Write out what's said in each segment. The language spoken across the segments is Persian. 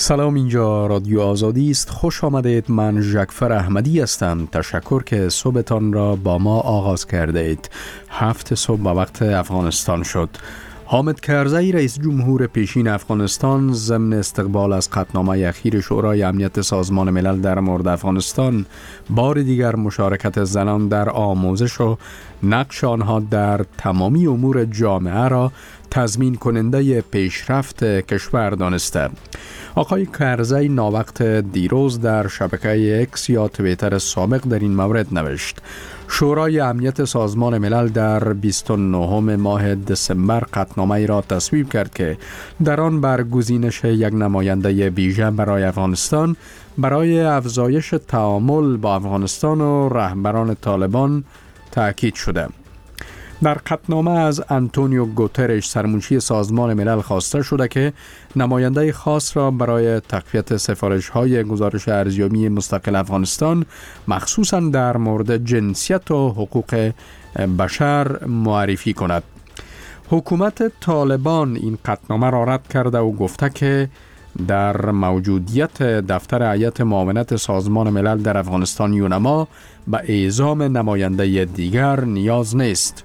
سلام، اینجا رادیو آزادی است. خوش آمدید. من ژکفر احمدی هستم. تشکر که صبحتان را با ما آغاز کرده اید. 7 صبح به وقت افغانستان شد. حامد کرزی رئیس جمهور پیشین افغانستان ضمن استقبال از قطعنامه اخیر شورای امنیت سازمان ملل در مورد افغانستان بار دیگر مشارکت زنان در آموزش و نقش آنها در تمامی امور جامعه را تضمین کننده پیشرفت کشور دانسته. آقای کرزی ناوقت دیروز در شبکه اکس یا توییتر سابق در این مورد نوشت: شورای امنیت سازمان ملل در 29 ماه دسامبر قطعنامه‌ای را تصویب کرد که در آن بر گزینش یک نماینده ویژه برای افغانستان برای افزایش تعامل با افغانستان و رهبران طالبان تأکید شده. در قطعنامه از آنتونیو گوترش سرمنشی سازمان ملل خواسته شده که نماینده خاص را برای تقویت سفارش‌های گزارش ارزیابی مستقل افغانستان مخصوصاً در مورد جنسیت و حقوق بشر معرفی کند. حکومت طالبان این قطعنامه را رد کرده و گفته که در موجودیت دفتر هیئت معاونت سازمان ملل در افغانستان یونما به اعزام نماینده دیگر نیاز نیست.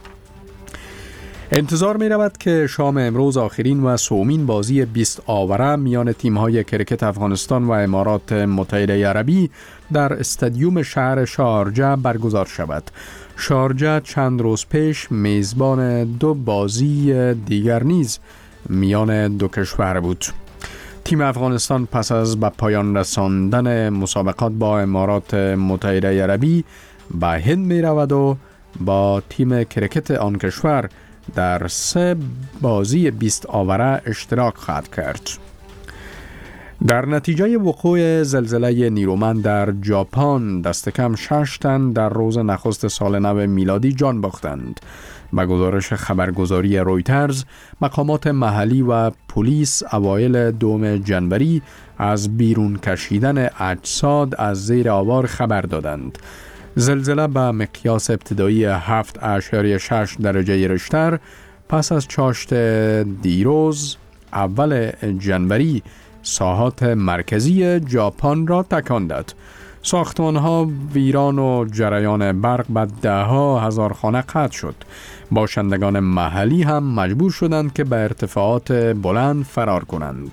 انتظار می رود که شام امروز آخرین و سومین بازی 20 آوره میان تیم‌های کرکت افغانستان و امارات متحده عربی در استادیوم شهر شارجه برگزار شود. شارجه چند روز پیش میزبان 2 بازی دیگر نیز میان دو کشور بود. تیم افغانستان پس از به پایان رساندن مسابقات با امارات متحده عربی به هند می رود و با تیم کرکت آن کشور در 3 بازی 20 آوره اشتراک خواهد کرد. در نتیجه وقوع زلزله نیرومند در ژاپن دست کم 6 تن در روز نخست سال نو میلادی جان باختند. به گزارش خبرگزاری رویترز، مقامات محلی و پلیس اوایل 2 جنوری از بیرون کشیدن اجساد از زیر آوار خبر دادند. زلزله به مقیاس ابتدایی 7.6 درجه ریشتر پس از چاشت دیروز اول جنوری ساحات مرکزی ژاپن را تکان داد. ساختمان‌ها ویران و جریان برق به 10,000 خانه قطع شد. باشندگان محلی هم مجبور شدند که به ارتفاعات بلند فرار کنند.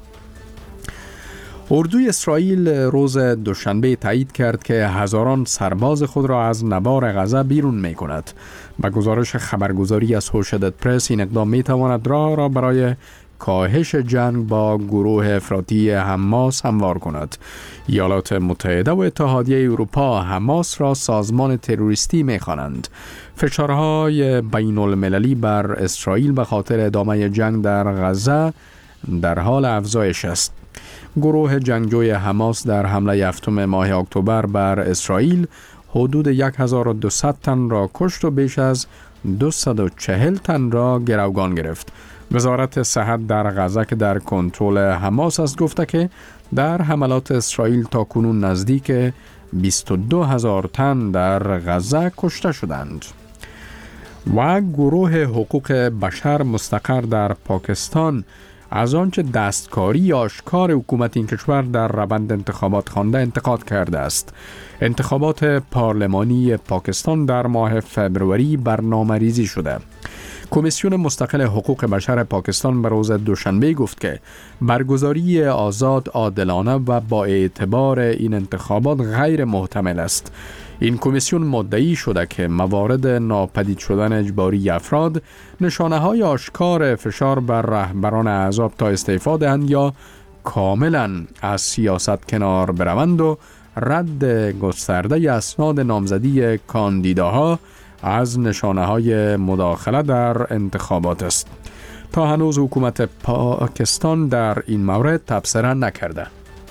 اردوی اسرائیل روز دوشنبه تایید کرد که هزاران سرباز خود را از نوار غزه بیرون می کند. به گزارش خبرگزاری اسوشییتد پرس، این اقدام می تواند راه را برای کاهش جنگ با گروه افراطی حماس هموار کند. ایالات متحده و اتحادیه اروپا حماس را سازمان تروریستی می خوانند. فشارهای بین المللی بر اسرائیل به خاطر ادامه جنگ در غزه در حال افزایش است. گروه جنگجوی حماس در حمله 7 ماه اکتبر بر اسرائیل حدود 1200 تن را کشت و بیش از 240 تن را گروگان گرفت. وزارت صحت در غزه که در کنترل حماس است گفته که در حملات اسرائیل تا کنون نزدیک 22,000 تن در غزه کشته شدند. و گروه حقوق بشر مستقر در پاکستان از آنچه دستکاری آشکار حکومت این کشور در روند انتخابات خوانده انتقاد کرده است. انتخابات پارلمانی پاکستان در ماه فبروری برنامه‌ریزی شده. کمیسیون مستقل حقوق بشر پاکستان به روز دوشنبه گفت که برگزاری آزاد، عادلانه و با اعتبار این انتخابات غیر محتمل است. این کمیسیون مدعی شده که موارد ناپدید شدن اجباری افراد نشانه‌های آشکار فشار بر رهبران احزاب تا استعفا دهند یا کاملا از سیاست کنار بروند و رد گسترده اسناد نامزدی کاندیداها از نشانه‌های مداخله در انتخابات است. تا هنوز حکومت پاکستان در این مورد تبصره نکرده.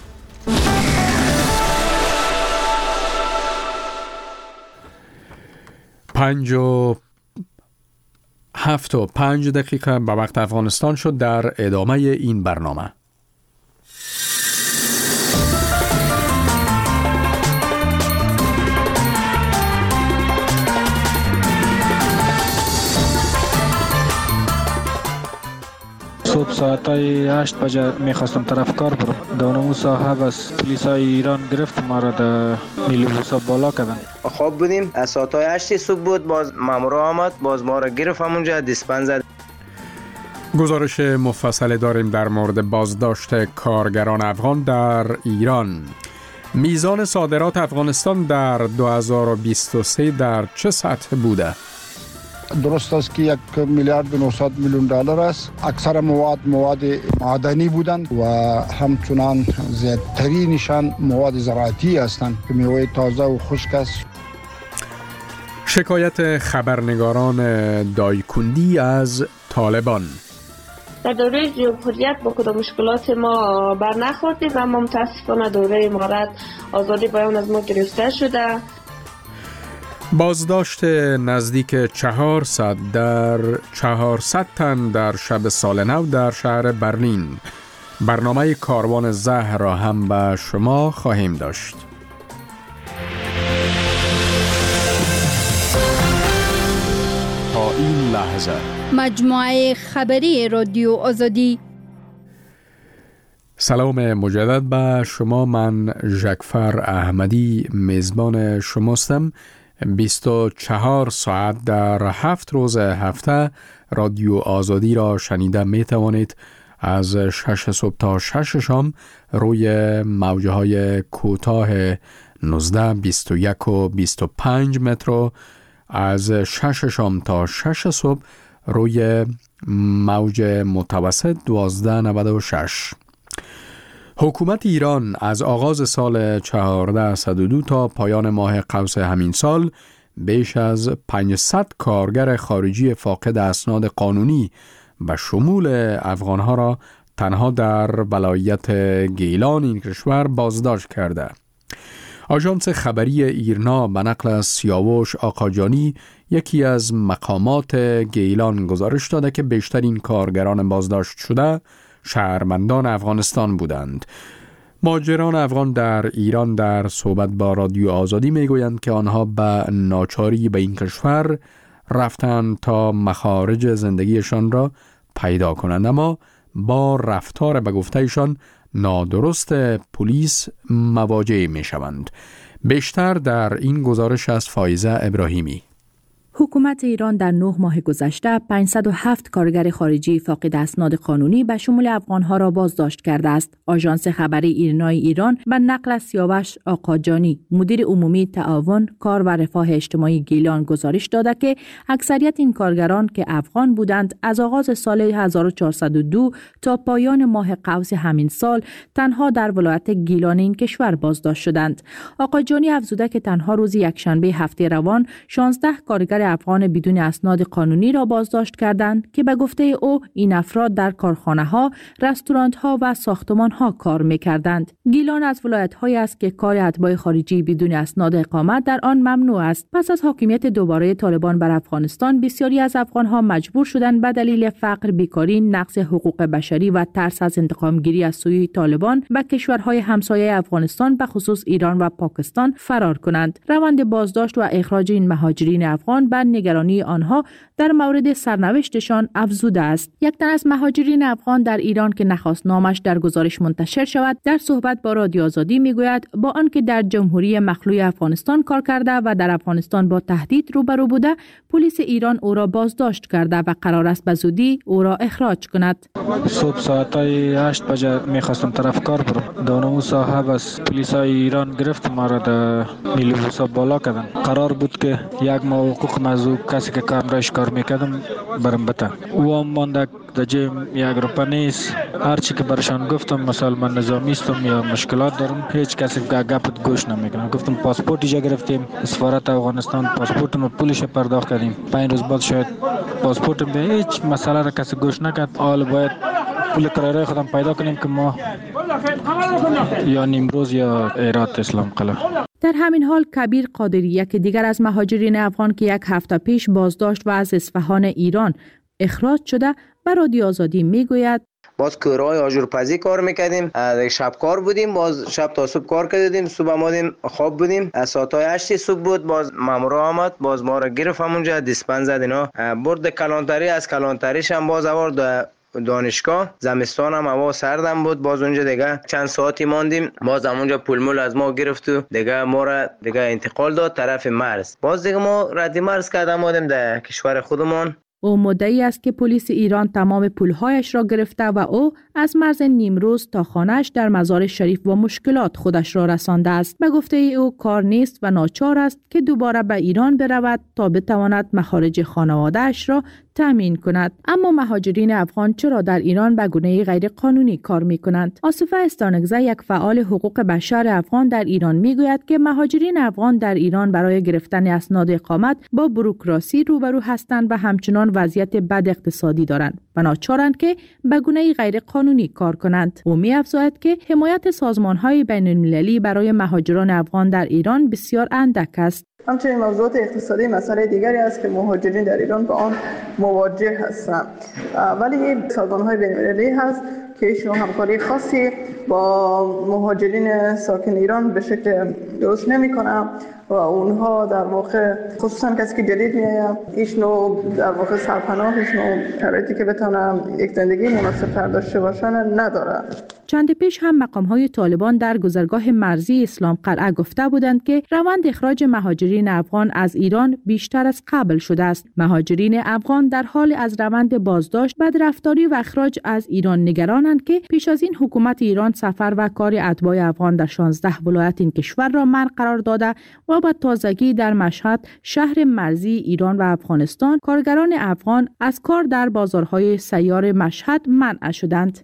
7:05 به وقت افغانستان شد. در ادامه این برنامه صبح ساعتای 8 بجه میخواستم طرف کار برم. در اون ساحه بس پلیسای ایران گرفت ما را در نیلوبوسا بالا کردن. خواب بودیم از ساعتای 8 صبح بود، باز مامورا آمد، باز ما را گرفت همونجا دیسپنس زد. گزارش مفصل داریم در مورد بازداشت کارگران افغان در ایران. میزان صادرات افغانستان در 2023 در چه سطح بوده؟ درست است که 1 میلیارد و 900 میلیون دلار است. اکثر مواد معدنی بودند و همچنان زیادترینشان مواد زراعتی هستند که میوه تازه و خشک است. شکایت خبرنگاران دایکندی از طالبان. در دوره جمهوریت با کدام مشکلات ما بر نخوردیم، اما متاسفانه دوره امارت آزادی بیان از ما گرفته شده. بازداشت نزدیک 400 تن در شب سال نو در شهر برلین. برنامه کاروان زهر را هم به شما خواهیم داشت. تا این لحظه مجموعه خبری رادیو آزادی. سلام مجدد به شما. من جعفر احمدی میزبان شماستم. 24 ساعت در 7 روز هفته رادیو آزادی را شنیده می توانید از 6 صبح تا 6 شام روی موجه های کوتاه 19، 21 و 25 متر، از 6 شام تا 6 صبح روی موج متوسط 1296. حکومت ایران از آغاز سال 1402 تا پایان ماه قوس همین سال بیش از 500 کارگر خارجی فاقد اسناد قانونی و شمول افغانها را تنها در ولایت گیلان این کشور بازداشت کرده. آژانس خبری ایرنا به نقل از سیاوش آقاجانی، یکی از مقامات گیلان، گزارش داده که بیشترین کارگران بازداشت شده شهروندان افغانستان بودند. مهاجران افغان در ایران در صحبت با رادیو آزادی میگویند که آنها به ناچاری به این کشور رفتند تا مخارج زندگیشان را پیدا کنند، اما با رفتار به گفتهشان نادرست پلیس مواجه می شوند. بیشتر در این گزارش از فایزه ابراهیمی. حکومت ایران در 9 ماه گذشته 507 کارگر خارجی فاقد اسناد قانونی به شمول افغانها را بازداشت کرده است. آژانس خبری ایرنای ایران به نقل از سیاوش آقاجانی، مدیر عمومی تعاون، کار و رفاه اجتماعی گیلان، گزارش داده که اکثریت این کارگران که افغان بودند از آغاز سال 1402 تا پایان ماه قوس همین سال تنها در ولایت گیلان این کشور بازداشت شدند. آقاجانی افزوده که تنها روز یکشنبه هفته روان 16 کارگر افغان بدون اسناد قانونی را بازداشت کردند که به گفته او این افراد در کارخانه‌ها، رستوران‌ها و ساختمان‌ها کار می‌کردند. گیلان از ولایت‌هایی است که کار اتباع خارجی بدون اسناد اقامت در آن ممنوع است. پس از حاکمیت دوباره طالبان بر افغانستان، بسیاری از افغان‌ها مجبور شدند به دلیل فقر، بیکاری، نقض حقوق بشری و ترس از انتقام‌گیری از سوی طالبان به کشورهای همسایه افغانستان به خصوص ایران و پاکستان فرار کنند. روند بازداشت و اخراج این مهاجرین افغان بر نگرانی آنها در مورد سرنوشتشان افزوده است. یک تن از مهاجرین افغان در ایران که نخواست نامش در گزارش منتشر شود، در صحبت با رادیو آزادی میگوید با آنکه در جمهوری مخلوع افغانستان کار کرده و در افغانستان با تهدید روبرو بوده، پلیس ایران او را بازداشت کرده و قرار است به زودی او را اخراج کند. صبح ساعتای 8 بجه میخواستم طرف کار برم. در اون ساحه بس پلیسای ایران گرفت ما را در نیلوبوسا بالا کردن. قرار بود که یک ماه حقوق موضوع کسی که کامرایش کار میکردم برم بته. او هم مانده در جیم 1 روپیه نیست. هرچی که برشان گفتم مثلا من نظامیستم یا مشکلات دارم، هیچ کسی گپت گوش نمیکنه. گفتم پاسپورت ایجا گرفتیم، سفارت افغانستان پاسپورتم پولش پرداخت کردیم. 5 روز بعد شاید پاسپورتم به هیچ مسئله را کسی گوش نکرد. حالا باید پول کرایه خودم پیدا کنیم که ما یا نیمروز یا ایرات اسلام قلعه. در همین حال کبیر قادری، یک دیگر از مهاجرین افغان که 1 هفته پیش بازداشت و از اصفهان ایران اخراج شده، به رادیو آزادی میگوید باز کارهای آجرپزی کار میکردیم، شب کار بودیم، باز شب تا صبح کار کردیم، صبح آمدیم خواب بودیم، از ساعتای 8 صبح بود، باز مامورا آمد، باز ما را گرفت همونجا دیسپنس زد، اینا برد کلانتری، از کلانتریش هم باز آورد دانشگاه. زمستان هم هوا سردم بود، باز اونجا دیگه چند ساعتی ماندیم، باز اونجا پولمول از ما گرفت و دیگه ما را دیگه انتقال داد طرف مرز. باز دیگه ما رد مرز کردیم آمدیم در کشور خودمان. او مدعی است که پلیس ایران تمام پولهایش را گرفته و او از مرز نیمروز تا خانه‌اش در مزار شریف با مشکلات خودش را رسانده است. به گفته او کار نیست و ناچار است که دوباره به ایران برود تا بتواند مخارج خانواده‌اش را تامین کند. اما مهاجرین افغان چرا در ایران به گونه غیر قانونی کار می کنند؟ آصفه استانکزی، یک فعال حقوق بشر افغان در ایران، می گوید که مهاجرین افغان در ایران برای گرفتن اسناد اقامت با بوروکراسی روبرو هستند و همچنان وضعیت بد اقتصادی دارند و ناچارند که به گونه غیر قانونی کار کنند. او می افزاید که حمایت سازمان‌های بین‌المللی برای مهاجران افغان در ایران بسیار اندک است. همچنین موضوعات اقتصادی مسئله دیگری است که مهاجرین در ایران با آن مواجه هستند، ولی سازمان‌های بین‌المللی هست که ایشون همکاری خاصی با مهاجرین ساکن ایران به شکل درست نمی‌کنند و اونها در واقع خصوصا کسی که جدید میاد ایشونو در واقع سرپناهشون شرایطی که بتونن یک زندگی مناسب‌تر داشته باشن نداره. چند پیش هم مقام‌های طالبان در گذرگاه مرزی اسلام قلعه گفته بودند که روند اخراج مهاجرین افغان از ایران بیشتر از قبل شده است. مهاجرین افغان در حال از روند بازداشت، بدرفتاری و اخراج از ایران نگرانند که پیش از این حکومت ایران سفر و کار اتباع افغان در 16 ولایت این کشور را منع قرار داده و به تازگی در مشهد، شهر مرزی ایران و افغانستان، کارگران افغان از کار در بازارهای سیار مشهد منع شدند.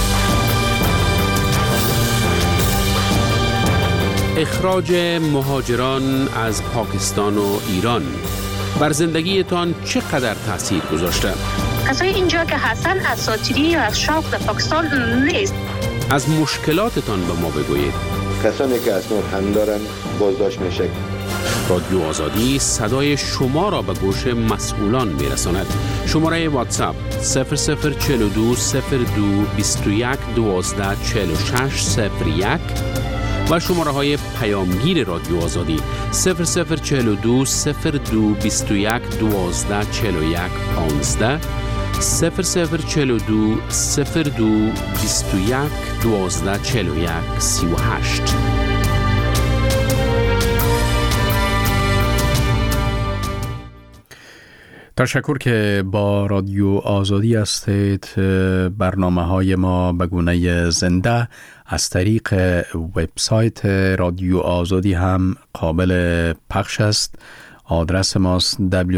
اخراج مهاجران از پاکستان و ایران بر زندگیتان چقدر تاثیر گذاشته؟ کسای اینجا که هستن اساطیری یا از شوق در پاکستان نیست. از مشکلاتتان به ما بگویید. کسانی که اسناد هم دارن بازداشت میشه. رادیو آزادی صدای شما را به گوش مسئولان میرساند. شماره واتساپ 0042 02 21 12 46 01 و شماره های پیامگیر رادیو آزادی 0042 02 21 12 41 15 0042 02 21 12 41 38. تشکر که با رادیو آزادی هستید. برنامه های ما به گونه زنده از طریق وبسایت رادیو آزادی هم قابل پخش است. آدرس ماست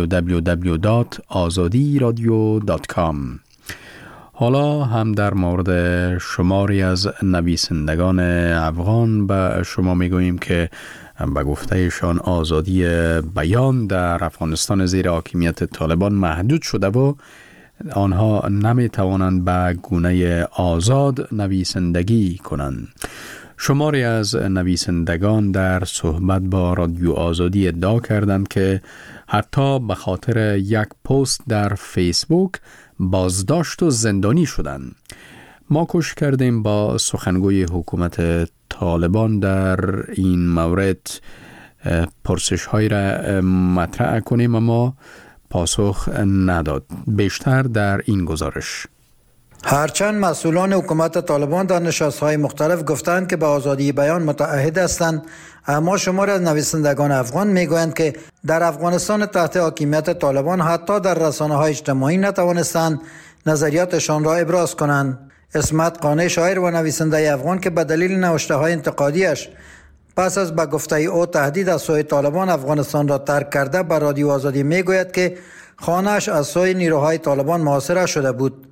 www.azadiradio.com. حالا هم در مورد شماری از نویسندگان افغان به شما میگوییم که به گفتهشان آزادی بیان در افغانستان زیر حاکمیت طالبان محدود شده و آنها نمی توانند به گونه آزاد نویسندگی کنند. شماری از نویسندگان در صحبت با رادیو آزادی ادعا کردند که حتی به خاطر یک پست در فیسبوک بازداشت و زندانی شدند. ما کوشش کردیم با سخنگوی حکومت طالبان در این مورد پرسش های را مطرح کنیم اما پاسخ نداد. بیشتر در این گزارش. هرچند مسئولان حکومت طالبان در نشست‌های مختلف گفتند که به آزادی بیان متعهد هستند، اما شماری از نویسندگان افغان میگویند که در افغانستان تحت حاکمیت طالبان حتی در رسانه‌های اجتماعی نتوانستند نظریاتشان را ابراز کنند. اسمت قانع، شاعر و نویسنده افغان که به دلیل نوشته‌های انتقادیش پس از به گفته او تهدید از سوی طالبان افغانستان را ترک کرده، به رادیو آزادی میگوید که خانه‌اش از سوی نیروهای طالبان محاصره شده بود.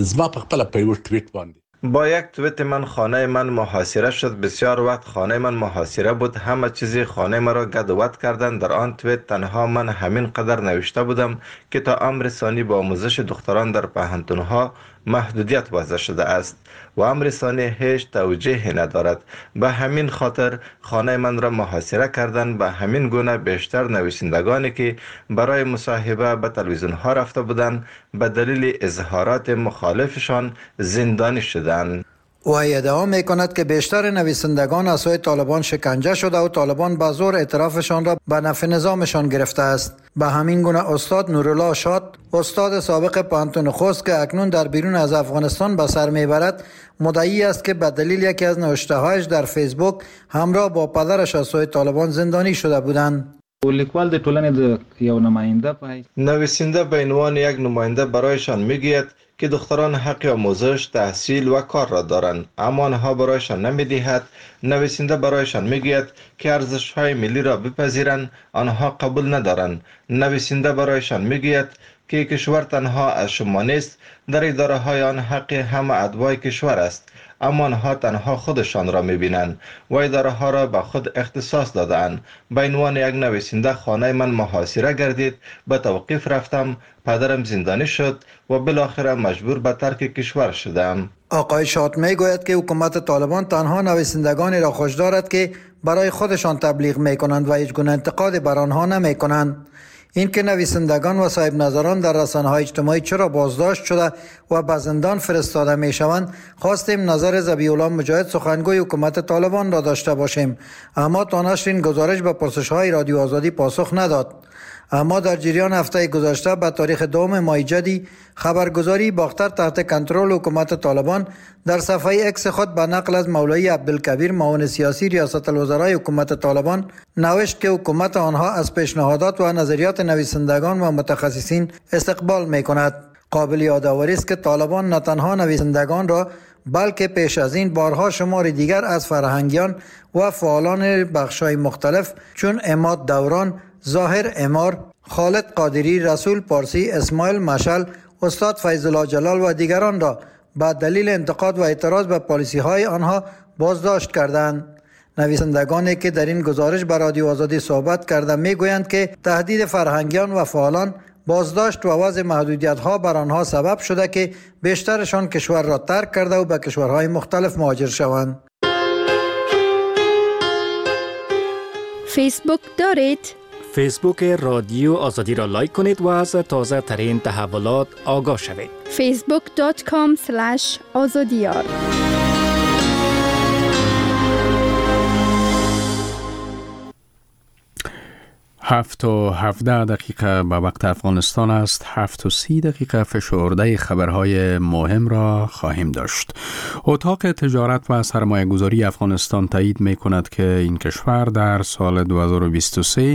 با یک توییت من خانه من محاصره شد. بسیار وقت خانه من محاصره بود. همه چیزی خانه من را گد و ود کردند. در آن توییت تنها من همین قدر نوشته بودم که تا امر ثانی با آموزش دختران در پوهنتون‌ها محدودیت وضع شده است و امر ثانی هیچ توجیهی ندارد. به همین خاطر خانه من را محاصره کردند. به همین گونه بیشتر نویسندگانی که برای مصاحبه به تلویزیون ها رفته بودند به دلیل اظهارات مخالفشان زندانی شدند. او ادعا می کند که بیشتر نویسندگان از سوی طالبان شکنجه شده و طالبان به زور اعترافشان را به نفع نظامشان گرفته است. به همین گونه استاد نورالله شاد، استاد سابق پانتون خوست که اکنون در بیرون از افغانستان به سر میبرد، مدعی است که به دلیل یکی از نوشته‌هایش در فیسبوک همراه با پدرش از سوی طالبان زندانی شده بودند. لیکوال د ټولنې د یو نماینده په نویسنده به عنوان یک نماینده برایشان میگوید که دختران حق آموزش، تحصیل و کار را دارند، اما آنها برایشان نمیدهد. نویسنده برایشان میگوید که ارزش‌های ملی را بپذیرند، آنها قبول ندارند. نویسنده برایشان میگوید که کشور تنها از شما نیست، در اداره های آن حق همه ادوای کشور است، اما آنها تنها خودشان را میبینند و اداره ها را به خود اختصاص دادند. به عنوان یک نویسنده خانه من محاصره گردید، به توقیف رفتم، پدرم زندانی شد و بالاخره مجبور به ترک کشور شدم. آقای شاد میگوید که حکومت طالبان تنها نویسندگانی را خوش دارد که برای خودشان تبلیغ میکنند و هیچ گونه انتقاد بر آنها نمیکنند. این که نویسندگان و صاحب نظران در رسانه‌های اجتماعی چرا بازداشت شده و به زندان فرستاده میشوند، خواستیم نظر ذبیح الله مجاهد سخنگوی حکومت طالبان را داشته باشیم، اما تا نشر این گزارش به پرسش‌های رادیو آزادی پاسخ نداد. اما در جریان هفته گذشته به تاریخ 2 ماه جدی خبرگزاری باختر تحت کنترل حکومت طالبان در صفحه اکس خود به نقل از مولوی عبدالکبیر معاون سیاسی ریاست الوزرای حکومت طالبان نوشت که حکومت آنها از پیشنهادات و نظریات نویسندگان و متخصصین استقبال می‌کند. قابل یادآوری است که طالبان نه تنها نویسندگان را بلکه پیش از این بارها شمار دیگر از فرهنگیان و فعالان بخش‌های مختلف چون عماد دوران، ظاهر امار، خالد قادری، رسول پارسی، اسماعیل مشعل، استاد فیض الله جلال و دیگران را به دلیل انتقاد و اعتراض به پالیسی های آنها بازداشت کردند. نویسندگانی که در این گزارش به رادیو آزادی صحبت کرده میگویند که تهدید فرهنگیان و فعالان، بازداشت و وضع محدودیت ها بر آنها سبب شده که بیشترشان کشور را ترک کرده و به کشورهای مختلف مهاجر شوند. فیسبوک دارید؟ فیسبوک رادیو آزادی را لایک کنید و از تازه ترین تحولات آگاه شوید. facebook.com/azadiyar 7:17 به وقت افغانستان است. 7:30 فشرده خبرهای مهم را خواهیم داشت. اتاق تجارت و سرمایه گذاری افغانستان تایید می کند که این کشور در سال 2023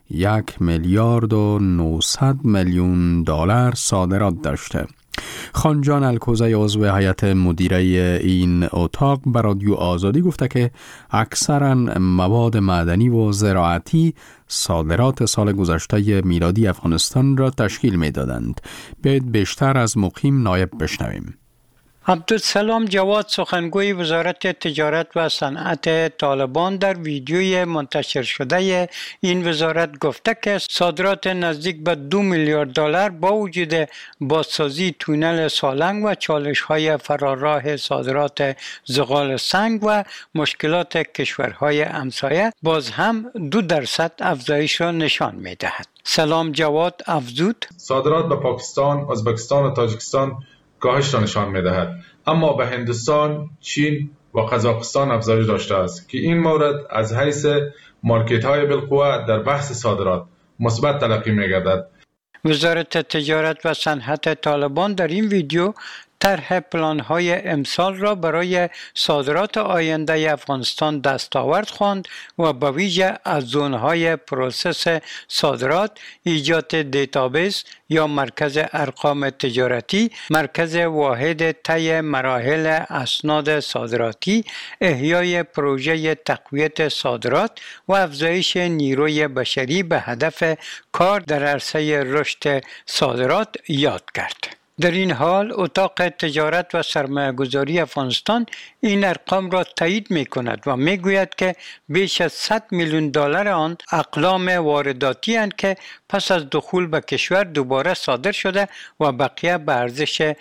$1,900,000,000 صادرات داشته. خانجان الکوزی عضو هیئت مدیره این اتاق به رادیو آزادی گفته که اکثرا مواد معدنی و زراعتی صادرات سال گذشته میلادی افغانستان را تشکیل می دادند. بیایید بیشتر از مقیم نایب بشنویم. عبدالسلام جواد سخنگوی وزارت تجارت و صنعت طالبان در ویدیوی منتشر شده این وزارت گفته که صادرات نزدیک به $2 میلیارد با وجود بازسازی تونل سالنگ و چالش‌های فراراه صادرات زغال سنگ و مشکلات کشورهای همسایه باز هم 2% افزایش را نشان می‌دهد. سلام جواد افزود: صادرات به پاکستان، ازبکستان و تاجیکستان کاهش را نشان می‌دهد، اما به هندوستان، چین و قزاقستان افزایش داشته است که این مورد از حیث مارکت‌های بالقوه در بحث صادرات مثبت تلقی می‌گردد. وزارت تجارت و صنعت طالبان در این ویدیو طرح پلان‌های امسال را برای صادرات آینده افغانستان دستاورد خواند و به ویژه از زون‌های پروسس صادرات، ایجاد دیتابیس یا مرکز ارقام تجارتی، مرکز واحد طی مراحل اسناد صادراتی، احیای پروژه تقویت صادرات و افزایش نیروی بشری به هدف کار در عرصه رشد صادرات یاد کرد. در این حال اتاق تجارت و سرمایه‌گذاری افغانستان این ارقام را تایید می کند و می گوید که بیش از $100 میلیون آن اقلام وارداتی اند که پس از دخول به کشور دوباره صادر شده و بقیه به ارزش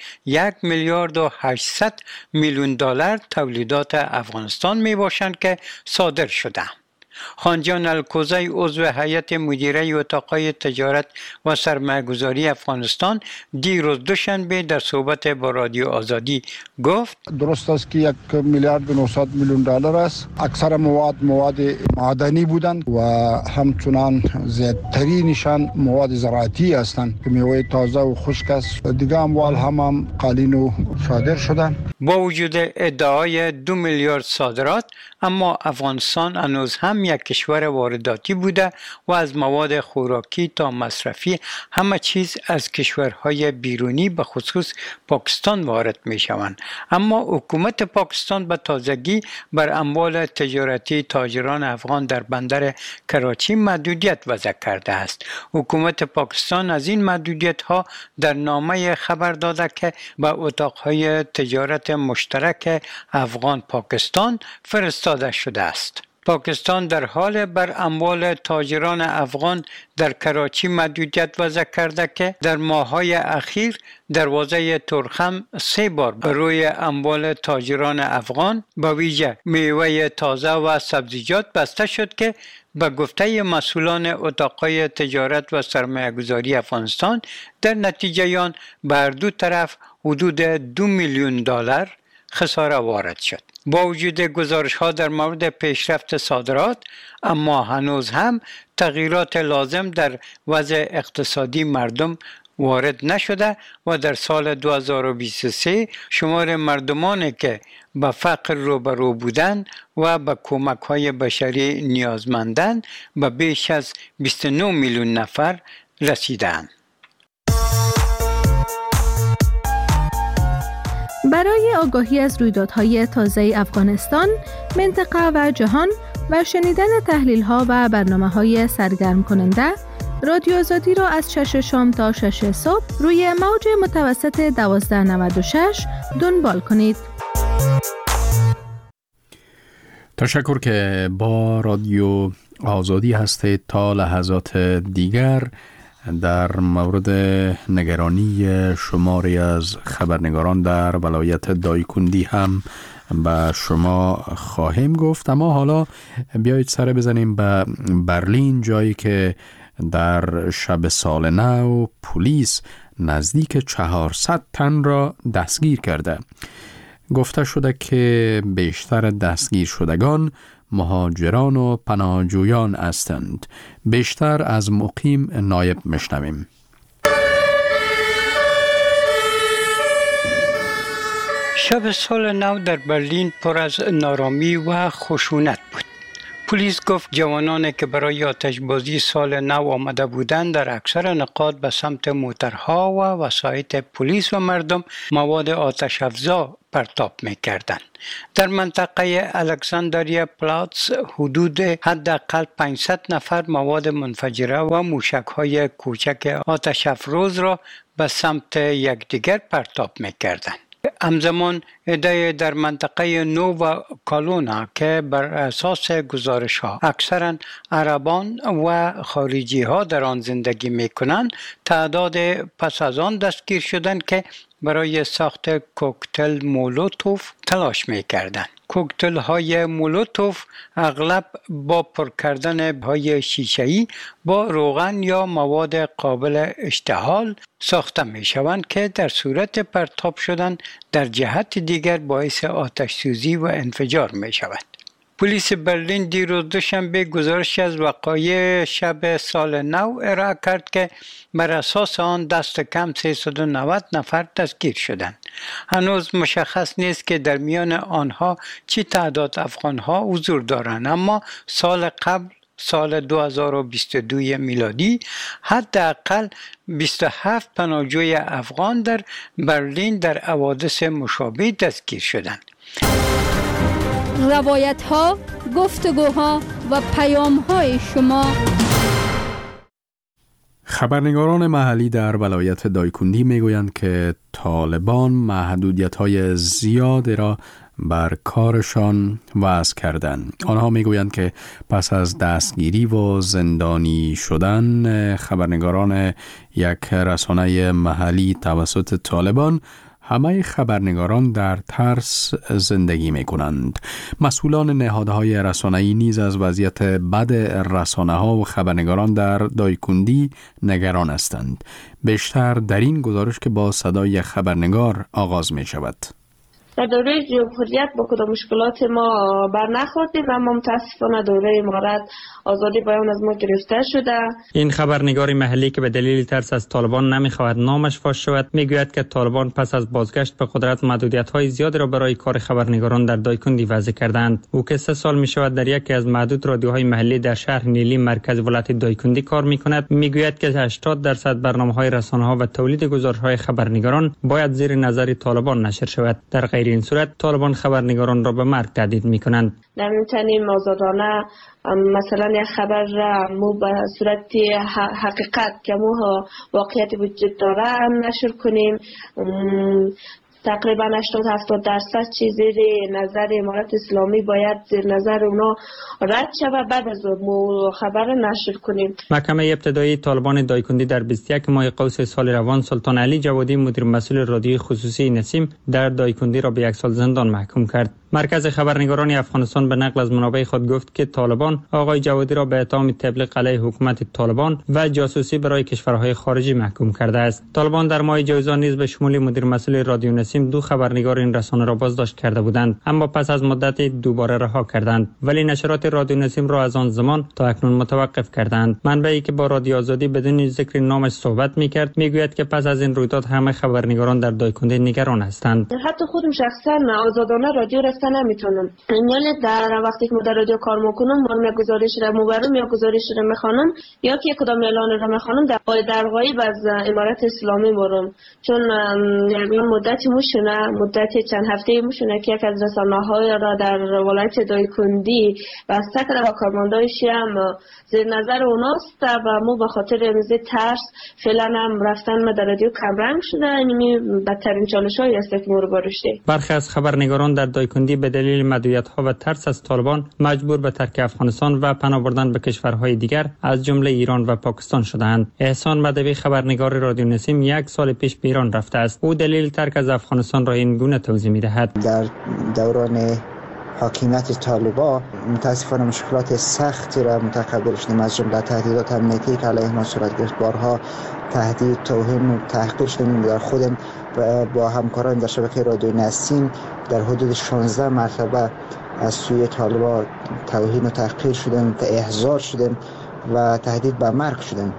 $1,800,000,000 تولیدات افغانستان می باشند که صادر شده. خانجان الکوزی عضو هیئت مدیره اتاقهای تجارت و سرمایه‌گذاری افغانستان دیروز دوشنبه در صحبت با رادیو آزادی گفت درست است که 1 میلیارد و 900 میلیون دلار است. اکثر مواد معدنی بودند و همچنان زیادترینشان مواد زراعتی هستند که میوه تازه و خشک است. دیگه اموال هم قالین و صادر شدند. با وجود ادعای 2 میلیارد صادرات، اما افغانستان هنوز هم یک کشور وارداتی بوده و از مواد خوراکی تا مصرفی همه چیز از کشورهای بیرونی به خصوص پاکستان وارد می شوند. اما حکومت پاکستان به تازگی بر اموال تجارتی تاجران افغان در بندر کراچی محدودیت وضع کرده است. حکومت پاکستان از این محدودیت ها در نامه خبر داده که به اتاقهای تجارت مشترک افغان پاکستان فرستاده شده است. پاکستان در حال بر اموال تاجران افغان در کراچی محدودیت وضع کرده که در ماه‌های اخیر دروازه ترخم 3 بار بر روی اموال تاجران افغان به ویژه میوه تازه و سبزیجات بسته شد که به گفته مسئولان اتاقهای تجارت و سرمایه‌گذاری افغانستان در نتیجه آن بر دو طرف حدود 2 میلیون دلار خساره وارد شد. با وجود گزارش‌ها در مورد پیشرفت صادرات، اما هنوز هم تغییرات لازم در وضع اقتصادی مردم وارد نشده و در سال 2023 شمار مردمانی که به فقر روبرو بودند و به کمک‌های بشری نیازمندند به بیش از 29 میلیون نفر رسیدند. برای آگاهی از رویدادهای تازه افغانستان، منطقه و جهان و شنیدن تحلیل‌ها و برنامه‌های سرگرم کننده، رادیو آزادی را از 6 شام تا 6 صبح روی موج متوسط 1296 دنبال کنید. تشکر که با رادیو آزادی هستید. تا لحظات دیگر در مورد نگرانی شماری از خبرنگاران در ولایت دایکندی هم به شما خواهیم گفت. اما حالا بیایید سر بزنیم به برلین، جایی که در شب سال نو پلیس نزدیک 400 تن را دستگیر کرده. گفته شده که بیشتر دستگیر شدگان مهاجران و پناهجویان هستند. بیشتر از مقیم نایب میشنویم. شب سال نو در برلین پر از نارامی و خشونت بود. پلیس گفت جوانانی که برای آتشبازی سال نو آمده بودند در اکثر نقاط به سمت موترها و وسایط پلیس و مردم مواد آتش افزا پرتاب می‌کردند. در منطقه الکساندریا پلاتس حدود حداقل 500 نفر مواد منفجره و موشک‌های کوچک آتش افروز را به سمت یکدیگر پرتاب می‌کردند. همزمان عده در منطقه نو و کالونا که بر اساس گزارش ها اکثرا عربان و خارجی ها در آن زندگی می کنند، تعداد پس از آن دستگیر شدند که برای ساخت کوکتل مولوتوف تلاش می کردند. کوکتل های مولوتوف اغلب با پر کردن های شیشه‌ای با روغن یا مواد قابل اشتعال ساخته می شوند که در صورت پرتاب شدن در جهت دیگر باعث آتش سوزی و انفجار می شود. پلیس برلین دیروز دوشنبه گزارش از وقایع شب سال نو ارائه کرد که بر اساس آن دست کم 390 نفر دستگیر شدند. هنوز مشخص نیست که در میان آنها چه تعداد افغان‌ها حضور دارند، اما سال قبل سال 2022 میلادی حداقل 27 پناهجوی افغان در برلین در حوادث مشابه دستگیر شدند. روایت ها، گفتگوها و پیام های شما. خبرنگاران محلی در ولایت دایکندی میگویند که طالبان محدودیت‌های زیادی را بر کارشان وضع کردند. آنها میگویند که پس از دستگیری و زندانی شدن خبرنگاران یک رسانه محلی توسط طالبان، همه خبرنگاران در ترس زندگی می کنند. مسئولان نهادهای رسانه‌ای نیز از وضعیت بد رسانه‌ها و خبرنگاران در دایکندی نگران هستند. بیشتر در این گزارش که با صدای خبرنگار آغاز می شود. در دوره جمهوریت با کدام مشکلات ما بر نخوردیم، اما متاسفانه دوره امارت آزادی بیان از ما گرفته شده. این خبرنگار محلی که به دلیل ترس از طالبان نمیخواهد نامش فاش شود میگوید که طالبان پس از بازگشت به قدرت محدودیت‌های زیادی را برای کار خبرنگاران در دایکندی وضع کردند. او که 3 سال میشود در یکی از معدود رادیوهای محلی در شهر نیلی مرکز ولایت دایکندی کار میکند، میگوید که 80% برنامه‌های رسانه‌ها و تولید گزارش‌های خبرنگاران باید زیر نظر طالبان نشر شود. در غیر این صورت طالبان خبرنگاران را به مرگ تهدید میکنند. نمیتونیم آزادانه مثلا یک خبر را مو به صورت حقیقت که مو واقعیت وجود داره نشر کنیم. تقریبا 80-70% چیز زیر نظر امارت اسلامی باید زیر نظر اونا رد شود، بعد از اون خبر نشر کنیم. محکمه ابتدایی طالبان دایکندی در 21 ماه قوس سال روان سلطان علی جوادی مدیر مسئول رادیوی خصوصی نسیم در دایکندی را به 1 سال زندان محکوم کرد. مرکز خبرنگاران افغانستان به نقل از منابع خود گفت که طالبان آقای جوادی را به اتهام تبلیغ علیه حکومت طالبان و جاسوسی برای کشورهای خارجی محکوم کرده است. طالبان در ماه جوزان نیز به شمول مدیر مسئول رادیو نسیم 2 خبرنگار این رسانه را بازداشت کرده بودند، اما پس از مدت دوباره رها کردند، ولی نشرات رادیو نسیم را از آن زمان تا اکنون متوقف کردند. منبعی که با رادیو آزادی بدون ذکر نامش صحبت می‌کرد میگوید که پس از این رویداد همه خبرنگاران در دایکندی نگران هستند. حتی خودم شخصا آزادانه رادیو نمیتونم. یعنی در وقتی که ما در رادیو کار میکنم ما گزارش را مبرم یا گزارش را میخوانم یا که کدام اعلان را میخوانم در غایب از امارت اسلامی برم، چون یعنی مدتی مدت چند هفته میشونه که یک از رسانه‌های را در ولایت دایکندی بسته کرده و کارمندانش هم زیر نظر اوناست و ما به خاطر امروز ترس فعلا هم رفتن ما در رادیو کمرنگ شده. یعنی بدترین چالش‌هایی است که ما رو بارشته. برخی از خبرنگاران در دایکندی به دلیل محدودیت‌ها و ترس از طالبان مجبور به ترک افغانستان و پناه بردن به کشورهای دیگر از جمله ایران و پاکستان شدند. احسان مدوی خبرنگار رادیو نسیم 1 سال پیش به ایران رفته است. او دلیل ترک از افغانستان را این گونه توضیح می‌دهد. در دوران حاکمیت طالبان متاسفانه مشکلات سختی را متقبل شدیم، از جمله تهدیدات امنیتی که علیه ما صورت گرفت. بارها تهدید، توهین و تحقیر شدیم. در خودم با همکاران در شبکه رادیو نسیم در حدود 16 مرتبه از سوی طالبان توهین و تحقیر شدیم، احضار شدیم و تهدید به مرگ شدیم.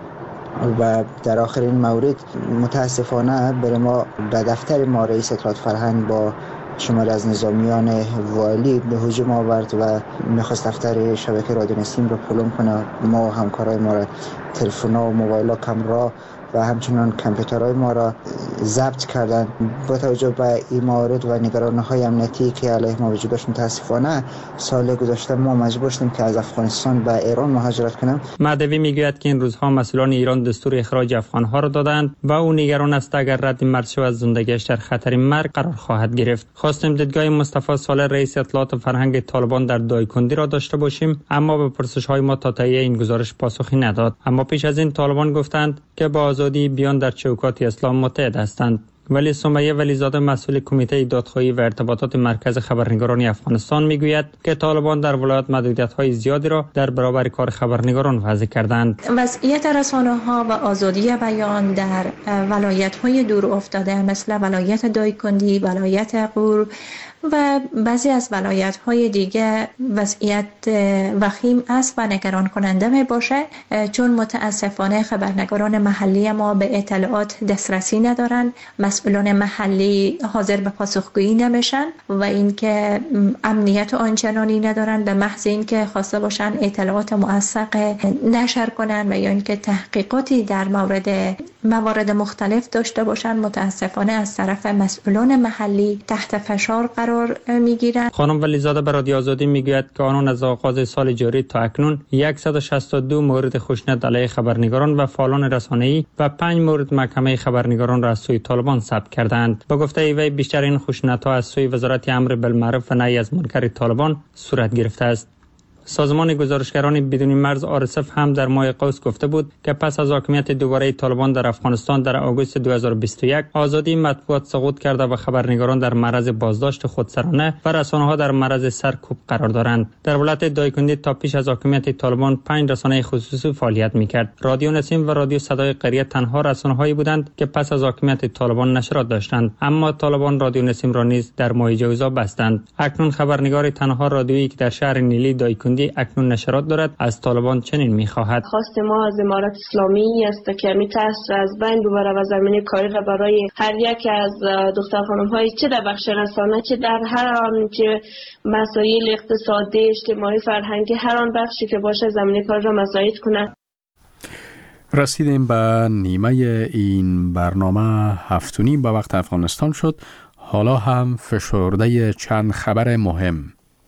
و در آخرین مورد متاسفانه برای ما به دفتر ما رئیس اطلاعات فرهنگ با شمار از نظامیان والی به هجوم آورد و میخواست دفتر شبکه رادیو نسیم رو پلم کنه. ما و همکارای ما را تلفن‌ها و موبایل‌ها، کامرا و همچنان کامپیوترهای ما را ضبط کردند. با توجه به این موارد و نگرانی‌های امنیتی که علیه ما وجود داشت، متاسفانه سال گذشته ما مجبور شدیم که از افغانستان به ایران مهاجرت کنیم. مهدوی میگوید که این روزها مسئولان ایران دستور اخراج افغان‌ها را دادند و او نگران است اگر رد مرد شود زندگیش در خطر مرگ قرار خواهد گرفت. خواستیم دیدگاه مصطفی صالح رئیس اطلاعات فرهنگ طالبان در دایکندی را داشته باشیم، اما به پرسش‌های ما تا تهیه این گزارش پاسخی نداد. اما پیش از این طالبان گفتند که با آزادی بیان در چوکات اسلام متحد هستند. ولی سمیه ولیزاده مسئول کمیته دادخواهی و ارتباطات مرکز خبرنگاران افغانستان میگوید که طالبان در ولایت محدودیت‌های زیادی را در برابر کار خبرنگاران وضع کردند. وضعیت رسانه‌ها و آزادی بیان در ولایت‌های دور افتاده مثل ولایت دایکندی، ولایت غور و بعضی از ولایت‌های دیگه وضعیت وخیم است و نگران کننده می باشه، چون متاسفانه خبرنگاران محلی ما به اطلاعات دسترسی ندارن، مسئولان محلی حاضر به پاسخگویی نمیشن و اینکه امنیت آنچنانی ندارن، به محض اینکه خواسته باشن اطلاعات موثق نشر کنن و یا اینکه تحقیقاتی در موارد مختلف داشته باشن، متاسفانه از طرف مسئولان محلی تحت فشار قرار میگیرن. خانم ولیزاده به رادیو آزادی میگوید که آنان از آغاز سال جاری تا اکنون 162 مورد خشونت علیه خبرنگاران و فعالان رسانه‌ای و 5 مورد محکمه خبرنگاران را از سوی طالبان ثبت کردند. با گفته وی بیشتر این خشونت‌ها از سوی وزارت امر بالمعروف و نهی از منکر طالبان صورت گرفته است. سازمان گزارشگران بدون مرز RSF هم در ماه قوس گفته بود که پس از حاکمیت دوباره طالبان در افغانستان در آگوست 2021 آزادی مطبوعات سقوط کرده و خبرنگاران در معرض بازداشت خودسرانه و رسانه‌ها در معرض سرکوب قرار دارند. در ولایت دایکندی تا پیش از حاکمیت طالبان 5 رسانه خصوصی فعالیت می‌کرد. رادیو نسیم و رادیو صدای قریه تنها رسانه‌هایی بودند که پس از حاکمیت طالبان نشرات داشتند، اما طالبان رادیو نسیم را نیز در ماه جوزا بستند. اکنون خبرنگار تنها رادیویی که در شهر نیلی دایکندی اکنون نشرات دارد از طالبان چنین می‌خواهد: خواست ما از امارت اسلامی است که میترس از بین ببره و زمینه کاری را برای هر یک از دختر خانم‌های چه در بخش رسانه چه در هر آن که مسائل اقتصادی، اجتماعی، فرهنگی، هر آن بخشی که باشه زمینه کاری را مساعد کنه. رسیدیم به نیمه این برنامه هفتونی به وقت افغانستان شد. حالا هم فشرده چند خبر مهم.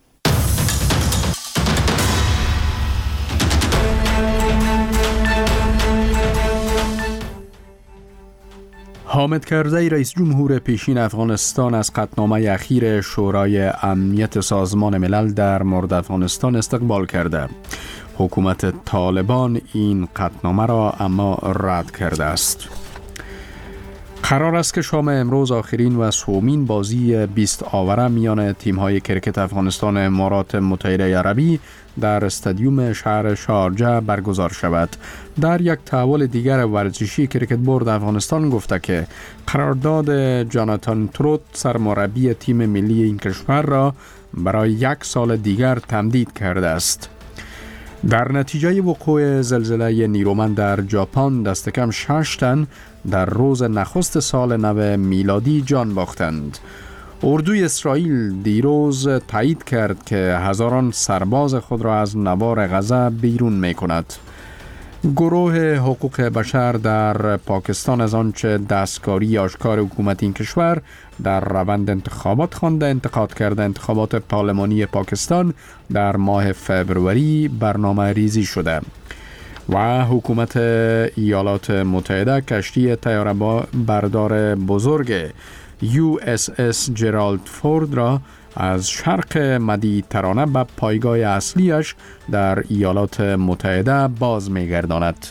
حامد کرزی رئیس جمهور پیشین افغانستان از قطعنامه اخیر شورای امنیت سازمان ملل در مورد افغانستان استقبال کرده. حکومت طالبان این قطعنامه را اما رد کرده است. قرار است که شام امروز آخرین و سومین بازی 20 آوره میان تیم‌های کرکت افغانستان امارات متحده عربی در استادیوم شهر شارجه برگزار شود. در یک تحول دیگر ورزشی کرکت بورد افغانستان گفته که قرارداد جاناتان تروت سرمربی تیم ملی این کشور را برای 1 سال دیگر تمدید کرده است. در نتیجه وقوع زلزله نیرومند در ژاپن دست کم 6 تن در روز نخست سال نو میلادی جان باختند. اردوی اسرائیل دیروز تایید کرد که هزاران سرباز خود را از نوار غزه بیرون می کند. گروه حقوق بشر در پاکستان از آنچه دستکاری آشکار حکومت این کشور در روند انتخابات خوانده انتقاد کرده انتخابات پارلمانی پاکستان در ماه فوریه برنامه ریزی شده و حکومت ایالات متحده کشتی طیاره بردار بزرگ USS جرالد فورد را از شرق مدیترانه به پایگاه اصلیش در ایالات متحده باز می‌گرداند.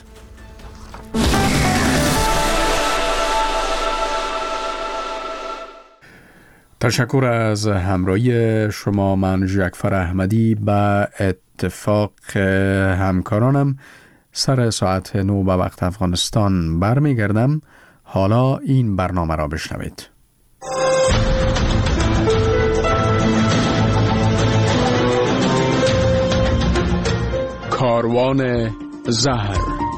تشکر از همراهی شما. من جعفر احمدی به اتفاق همکارانم سر ساعت 9 به وقت افغانستان برمیگردم. حالا این برنامه را بشنوید. کاروان زهر.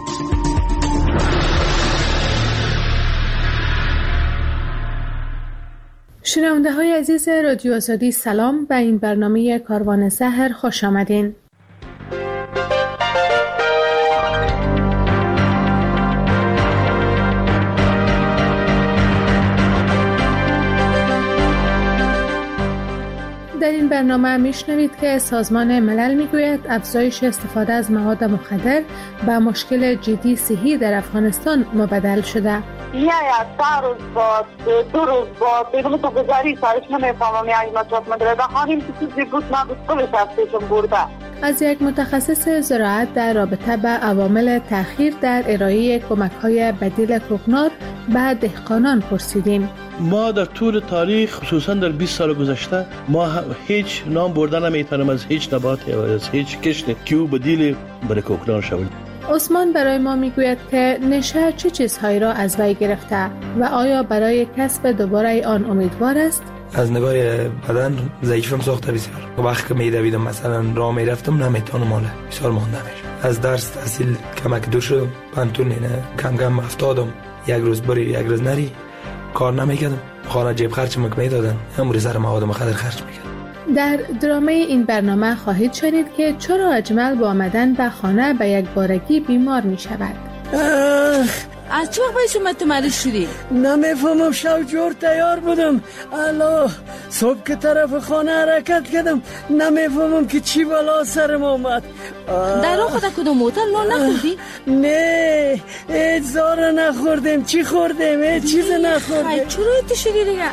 شنونده های عزیز رادیو آزادی، سلام. به این برنامه کاروان زهر خوش آمدین. در این برنامه میشنوید که سازمان ملل میگوید افزایش استفاده از مواد مخدر به مشکل جدی صحی در افغانستان مبدل شده. یا 4 روز بعد 2 روز بعد بدون تو گذاری سایش نمیفهمم یا این مطلب مدرده خانیم که چیزی بود نبود کلش هفتشم برده. از یک متخصص زراعت در رابطه به عوامل تأخیر در ارائه کمک‌های بدیل کوکنار به دهقانان پرسیدیم. ما در طول تاریخ خصوصا در 20 سال گذشته ما هیچ نام بردن نمیتونم از هیچ نباتی و از هیچ کشتی که او بدیل برای کوکنار شود. عثمان برای ما میگوید که نشه چه چیزهایی را از وی گرفته و آیا برای کسب دوباره آن امیدوار است؟ از نگاه بدن ضعیفم ساخته بسیار. وقتی که میدویدم مثلا راه میرفتم نمیتونم ماله بسیار مانده میشه. از درس تحصیل کمک دو شدم، پانتون نه کم کم افتادم. یک روز بری یک روز نری کار نمیکردم. خانه جیب خرج میدادن، امروز سر مواد مخدر خرج میکردم. در درامه این برنامه خواهید شنید که چرا اجمل با آمدن به خانه به یک بارگی بیمار می شود. از چه وقت باید شما مریض شدی؟ نمیفهمم، شب جور تیار بودم. الله صبح که طرف خانه حرکت کردم نمیفهمم که چی بلا سرم آمد. در راه خود کدوم موتر لان نخوردی؟ نه هیچ زار نخوردم. چی خوردم؟ هیچ چیز نخوردم. خیلی چرا ایتی شدی دیگه؟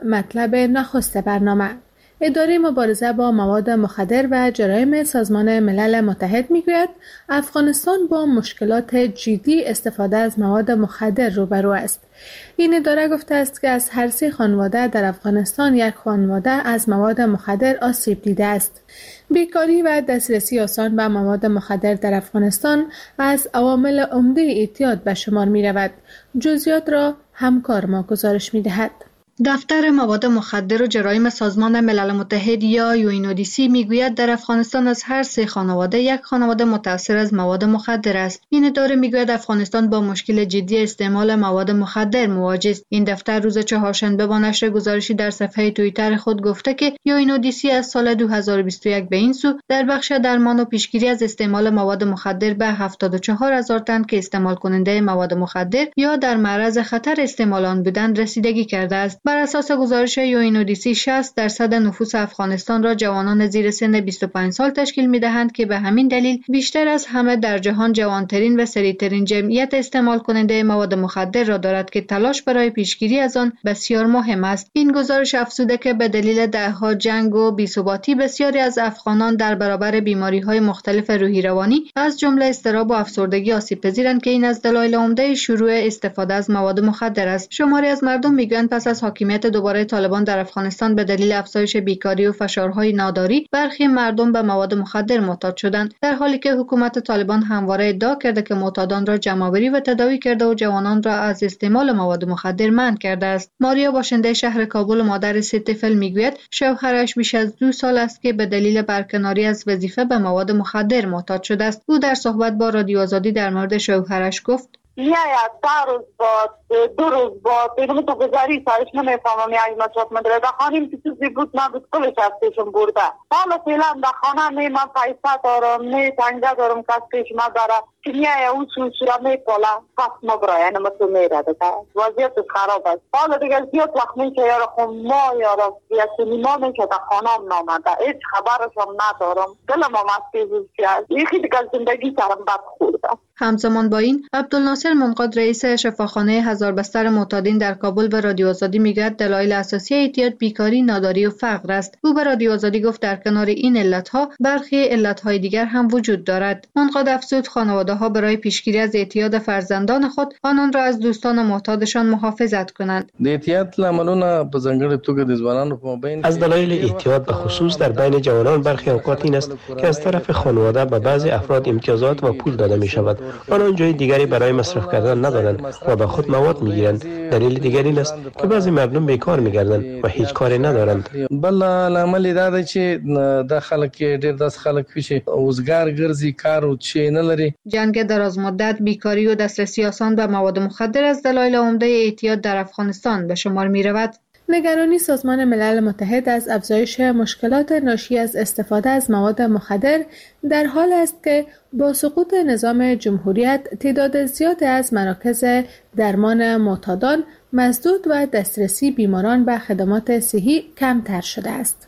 مطلب نخست برنامه. اداره مبارزه با مواد مخدر و جرایم سازمان ملل متحد میگوید افغانستان با مشکلات جدی استفاده از مواد مخدر روبرو است. این اداره گفته است که از هر 3 خانواده در افغانستان یک خانواده از مواد مخدر آسیب دیده است. بیکاری و دسترسی آسان به مواد مخدر در افغانستان از عوامل عمده اعتیاد به شمار می رود. جزئیات را همکار ما گزارش می دهد. دفتر مواد مخدر و جرایم سازمان ملل متحد یا UNODC میگوید در افغانستان از هر 3 خانواده یک خانواده متاثر از مواد مخدر است. این اداره میگوید افغانستان با مشکل جدی استعمال مواد مخدر مواجه است. این دفتر روز چهارشنبه با نشر گزارشی در صفحه توییتر خود گفته که UNODC از سال 2021 به این سو در بخش درمان و پیشگیری از استعمال مواد مخدر به 74,000 تن که استعمال کننده مواد مخدر یا در معرض خطر استعمال آن بودند رسیدگی کرده است. بر اساس گزارش UNODC 60% نفوس افغانستان را جوانان زیر سن 25 سال تشکیل می‌دهند که به همین دلیل بیشتر از همه در جهان جوانترین و سریعترین جمعیت استعمال کننده مواد مخدر را دارد که تلاش برای پیشگیری از آن بسیار مهم است. این گزارش افزوده که به دلیل دهها جنگ و بی‌ثباتی بسیاری از افغانان در برابر بیماری‌های مختلف روحی روانی از جمله اضطراب و افسردگی آسیب‌پذیرند که این از دلایل عمده شروع استفاده از مواد مخدر است. شماری از مردم میگویند پس از حاکمیت دوباره طالبان در افغانستان به دلیل افزایش بیکاری و فشارهای ناداری برخی مردم به مواد مخدر معتاد شدند، در حالی که حکومت طالبان همواره ادعا کرده که معتادان را جمع‌آوری و تداوی کرده و جوانان را از استعمال مواد مخدر منع کرده است. ماریا باشنده شهر کابل و مادر 3 طفل میگوید شوهرش بیش از 2 سال است که به دلیل برکناری از وظیفه به مواد مخدر معتاد شده است. او در صحبت با رادیو آزادی در مورد شوهرش گفت: یا 10 روز بعد 2 روز بعد دیگه تو گذاری سرش نمیفهمم یعنی مصرف مدرسه در خانیم که چیزی بود نبود کلش از پیشم برده. حالا فعلا در خانه نیمه پیسه دارم نه تنگه دارم کس پیش ما داره که نیای اون سوشورا میپالا پس مبرا یعنی مثل میرده که وضعیت خراب است. حالا دیگه زیاد وقت میشه یارا خون ما یارا یکی ما میشه در خانه هم نامده هیچ خبرش هم ندارم دلم هم از پیزوشی است یکی دیگه زندگی سرم بد خورده. همزمان با این عبدالناصر منقاد رئیس شفاخانه هزار بستر معتادین در کابل به رادیو آزادی میگوید دلایل اساسی اعتیاد بیکاری، ناداری و فقر است. او به رادیو آزادی گفت در کنار این علتها برخی علتهای دیگر هم وجود دارد. منقاد افزود خانواده‌ها برای پیشگیری از اعتیاد فرزندان خود آنان را از دوستان معتادشان محافظت کنند. اعتیاد لاملونه په ځانګړې توګه د ځوانانو په مابین از دلایل اعتیاد به خصوص در بین جوانان برخی اوقات این است که از طرف خانواده به بعضی افراد امتیازات و پول داده می شود. آنان جای دیگری برای مصرف کردن ندارند و به خود مواد میگیرند. دلیل دیگر این است که بعضی مردم بیکار میگردند و هیچ کاری ندارند. بل عمل دا دی چې د خلک ډیر داس خلک چې اوزګار ګرځي کار او چې نه لري. جنگ دراز مدت، بیکاری و دسترسی آسان به مواد مخدر از دلایل عمده اعتیاد در افغانستان به شمار می رود. نگرانی سازمان ملل متحد از افزایش مشکلات ناشی از استفاده از مواد مخدر در حال است که با سقوط نظام جمهوریت تعداد زیادی از مراکز درمان معتادان مسدود و دسترسی بیماران به خدمات صحی کمتر شده است.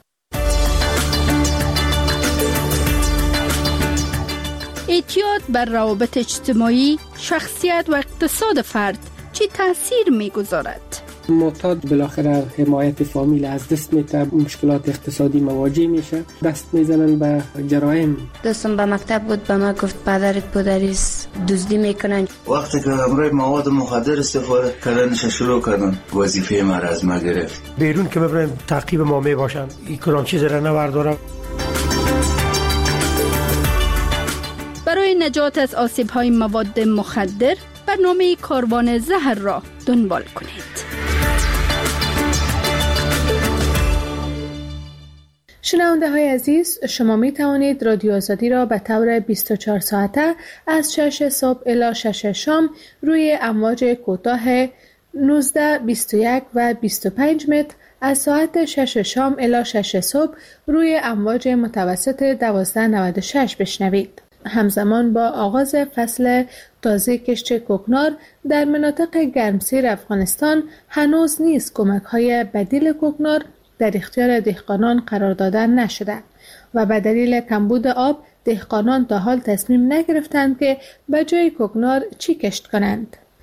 اعتیاد بر روابط اجتماعی، شخصیت و اقتصاد فرد چه تأثیر می‌گذارد؟ معتاد بالاخره حمایت فامیل از دست میده، مشکلات اقتصادی مواجه میشه، دست میزنن به جرایم. دوستم به مکتب بود به ما گفت پدرت پدریست دزدی میکنن. وقتی که امروز مواد مخدر استفاده کردنش شروع کردن وظیفه ما را از ما گرفت. بیرون که ببرن تعقیب ما میباشن این کلان چیز را نوردارم. برای نجات از آسیب‌های مواد مخدر برنامه کاروان زهر را دنبال کنید. شنونده های عزیز، شما می توانید رادیو آزادی را به طور 24 ساعته از 6 صبح الی 6 شام روی امواج کوتاه 19, 21 و 25 متر، از ساعت 6 شام الی 6 صبح روی امواج متوسط 1296 بشنوید. همزمان با آغاز فصل تازه کشت کوکنار در مناطق گرمسیر افغانستان هنوز نیز کمک‌های بدیل کوکنار در اختیار دهقانان قرار داده نشده و به دلیل کمبود آب دهقانان تا حال تصمیم نگرفتند که به جای کوکنار چی کشت کنند.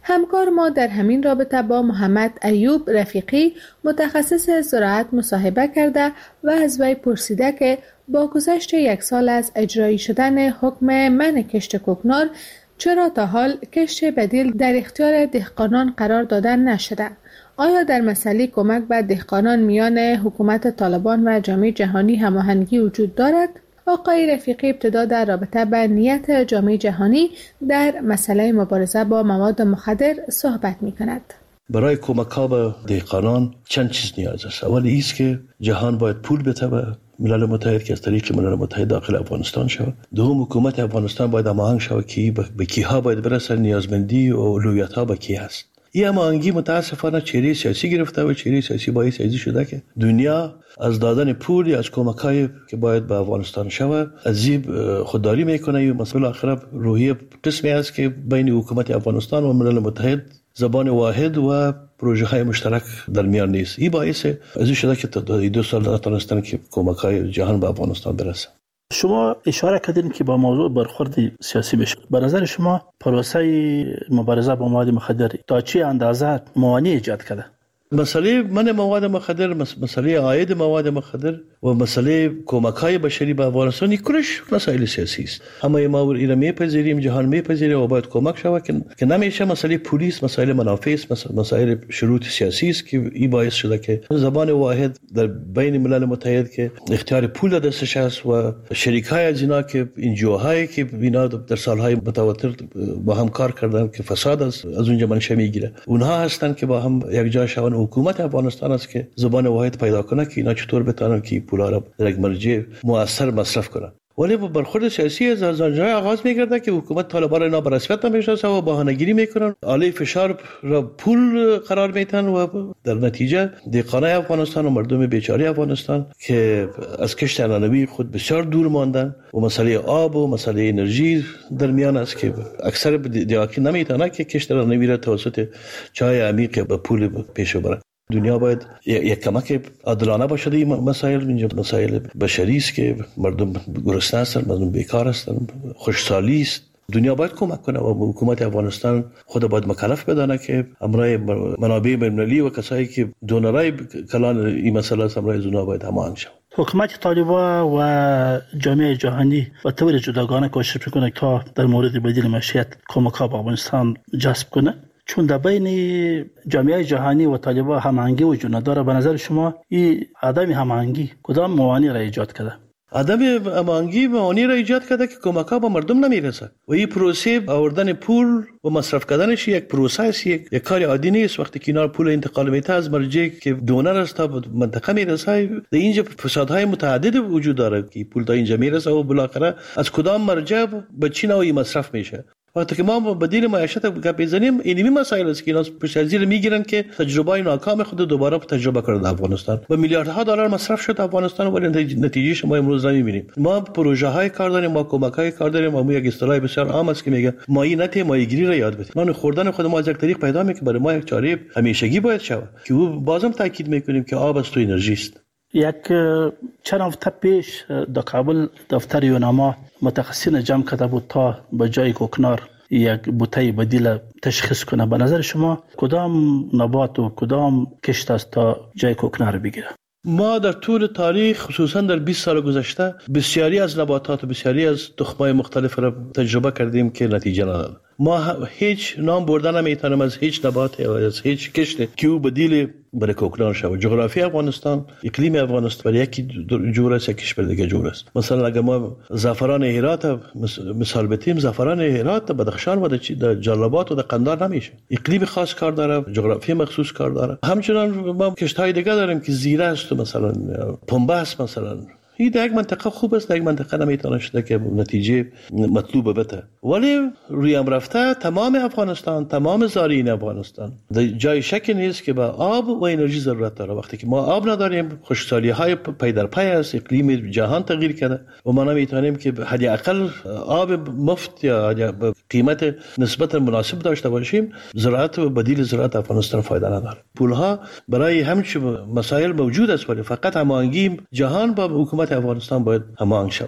همکار ما در همین رابطه با محمد ایوب رفیقی متخصص زراعت مصاحبه کرده و از وی پرسیده که با گذشت 1 سال از اجرایی شدن حکم منع کشت کوکنار چرا تا حال کشت بدیل در اختیار دهقانان قرار داده نشده؟ آیا در مسئله کمک به دهقانان میان حکومت طالبان و جامعه جهانی هماهنگی وجود دارد؟ آقای رفیقی ابتدا در رابطه با نیت جامعه جهانی در مسئله مبارزه با مواد مخدر صحبت می کند. برای کمک ها به دهقانان چند چیز نیاز است. اول ایست که جهان باید پول بده به ملل متحد که از طریق ملل متحد داخل افغانستان شود. دوم حکومت افغانستان باید هماهنگ شود که به کیها باید برسه، نیازمندی و اولویت ها به کی هست. این هماهنگی متاسفانه چهره سیاسی گرفته و چهره سیاسی باعث ازی شده که دنیا از دادن پول از کمک‌های که باید به افغانستان شود از خودداری میکنه و مسئله آخر روحیه قسمی است که بین حکومت افغانستان و ملل متحد زبان واحد و پروژه های مشترک در میان نیست. این باعث ازی شده که تا 2 سال نتونستن که کمک‌های جهان به افغانستان برسه. شما اشاره کردین که با موضوع برخورد سیاسی بشه. به نظر شما پروسه مبارزه با مواد مخدر تا چه اندازه موانع ایجاد کرده؟ مسئله من مواد مخدر، مسئله عاید مواد مخدر و مسئله کمک‌های بشری به افغانستان کلش مسائل سیاسی است. اما ما ایران میپذیریم، جهان میپذیره و باید کمک شود که نمیشه مسئله پلیس، مسائل منافع است، مسائل شروط سیاسی است که این باعث شده که زبان واحد در بین ملل متحد که اختیار پول دستش است و شریکای از اینا که انجیوهایی که اینا در سالهای متواتر با هم کار کردن که فساد از اونجا منشأ میگیره، اونها هستن که با هم یک جا شون. حکومت افغانستان است که زبان واحد پیدا کنه که اینا چطور بتونن که پولا را در یک مرجع مؤثر مصرف کنن. ولی با برخورد سیاسی از آنجا آغاز می‌گرده که حکومت طالبان را به رسمیت نمی‌شناسه و بهانه‌گیری میکنن، علیه فشار را پول قرار میدن و در نتیجه دهقانان افغانستان و مردم بیچاره افغانستان که از کشت عنعنوی خود بسیار دور ماندن و مسئله آب و مسئله انرژی در میان است که اکثر دهقان نمیتونه که کشت عنعنوی را توسط چای عمیق به پول پیش ببره. دنیا باید یک کمک عادلانه باشه. این مسائل اینجا مسائل بشری است که مردم گرسنه هستند، مردم بیکار هستند، خوشحالی است. دنیا باید کمک کنه و حکومت افغانستان خود باید مکلف بدانه که امرای منابع بین‌المللی و کسایی که دونرای کلان این مسئله است امرای زونا باید هماهنگ شود. حکومت طالبان و جامعه جهانی و طور جداگانه کوشش میکنه تا در مورد بدیل معیشت کمک‌ها به افغانستان جذب کنه، چون در بین جامعه جهانی و طالبان هماهنگی وجود نداره. به نظر شما این عدم هماهنگی کدام موانع را ایجاد کرده؟ عدم هماهنگی موانع را ایجاد کرده که کمک‌ها به مردم نمیرسه و این پروسه آوردن پول و مصرف کردنش یک پروسه است، یک کار عادی نیست. وقتی که اینا پول انتقال میته از مرجع که دونر است تا منطقه میرسه، در اینجا فسادهای متعدد وجود داره که پول تا اینجا میرسه و بالاخره از کدام مرجع به چی نوعی مصرف میشه. وقتی که ما بدیل معیشت گپ بزنیم، اینمی مسائل است که اینا پشت از زیر میگیرن که تجربه ناکام خود دوباره تجربه کنند. افغانستان با میلیاردها دلار مصرف شد افغانستان ولی نتیجه ما امروز نمیبینیم. ما پروژه های کار داریم، ما کمک های کار داریم. ما یک اصطلاح بسیار عام است که میگه ماهی نته ماهیگیری را یاد بگیرید. ما خوردن خود ما از یک طریق پیدا میکنه برای ما یک چاره همیشگی باید شود که بازم تاکید میکنیم که آب است و انرژی است. یک چند هفته پیش در کابل دفتر یوناما متخصصین جمع کرده بود تا به جای کوکنار یک بوته بدیل تشخیص کنه. به نظر شما کدام نبات و کدام کشت است تا جای کوکنار بگیره؟ ما در طول تاریخ خصوصا در 20 سال گذشته بسیاری از نباتات و بسیاری از تخم‌های مختلف را تجربه کردیم که نتیجه نداد. ما هیچ نام بردن نمیتونیم از هیچ نبات یا از هیچ کشت که او بدیل برای کوکنار شود. جغرافی افغانستان، اقلیم افغانستان برای یکی جور است، یکیش برای دیگه جور است. مثلا اگر ما زعفران هرات مثال بتیم، زعفران هرات در بدخشان و در جلال‌آباد و در قندهار نمیشه. اقلیم خاص کار داره، جغرافی مخصوص کار داره. همچنان ما کشت‌های دیگه داریم که زیره است، مثلا پنبه است. مثلا این در یک منطقه خوب است، در یک منطقه نمیتونه شده که نتیجه مطلوب بده. ولی روی هم رفته تمام افغانستان، تمام زارعین افغانستان جای شک نیست که به آب و انرژی ضرورت داره. وقتی که ما آب نداریم، خشکسالی‌های پی در پی است، اقلیم جهان تغییر کرده و ما نمیتونیم که حداقل آب مفت یا به قیمت نسبتا مناسب داشته باشیم. زراعت و بدیل زراعت افغانستان فایده نداره. پولها برای همچین مسائل موجود است ولی فقط هماهنگی جهان با حکومت افغانستان باید هماهنگ شود.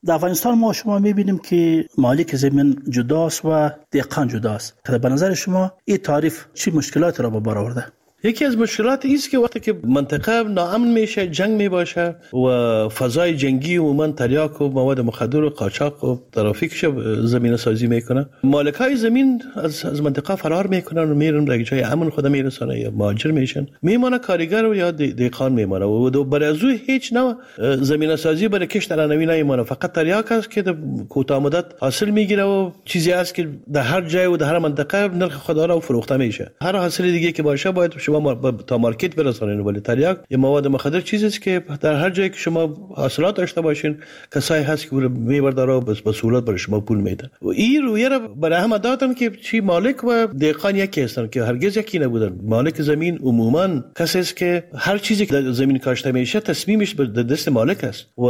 در افغانستان ما شما میبینیم که مالک زمین جداست و دهقان جداست. به نظر شما این تعریف چی مشکلات را به بار آورده؟ یکی از مشکلات است که وقتی که منطقه ناامن میشه، جنگ میباشه و فضای جنگی عموما تریاک و مواد مخدر و قاچاق و ترافیکش زمین سازی میکنه. مالکای زمین از منطقه فرار میکنن و میرن به جای امن خود میرسونن یا مهاجر میشن، میمونه کارگر و یا دهقان میمونه و برای از هیچ نوع زمین سازی برای کشت علنوی نمیمونه. فقط تریاک است که در کوتاه مدت حاصل میگیره و چیزی است که در هر جای و در هر منطقه نرخ خود را فروخته میشه. هر حاصل دیگه که باشه باید شما تا مارکت برسونین. ولی تریاک یا مواد مخدر چیزی است که در هر جایی که شما حاصلات داشته باشین کسایی هست که میبرده را به سهولت برای شما پول میده. و این رویه را برای هم دادن که چی مالک و دهقان یکی هستن که هرگز یکی نبودن. مالک زمین عموما کسی است که هر چیزی که در زمین کاشته میشه تصمیمش به دست مالک است و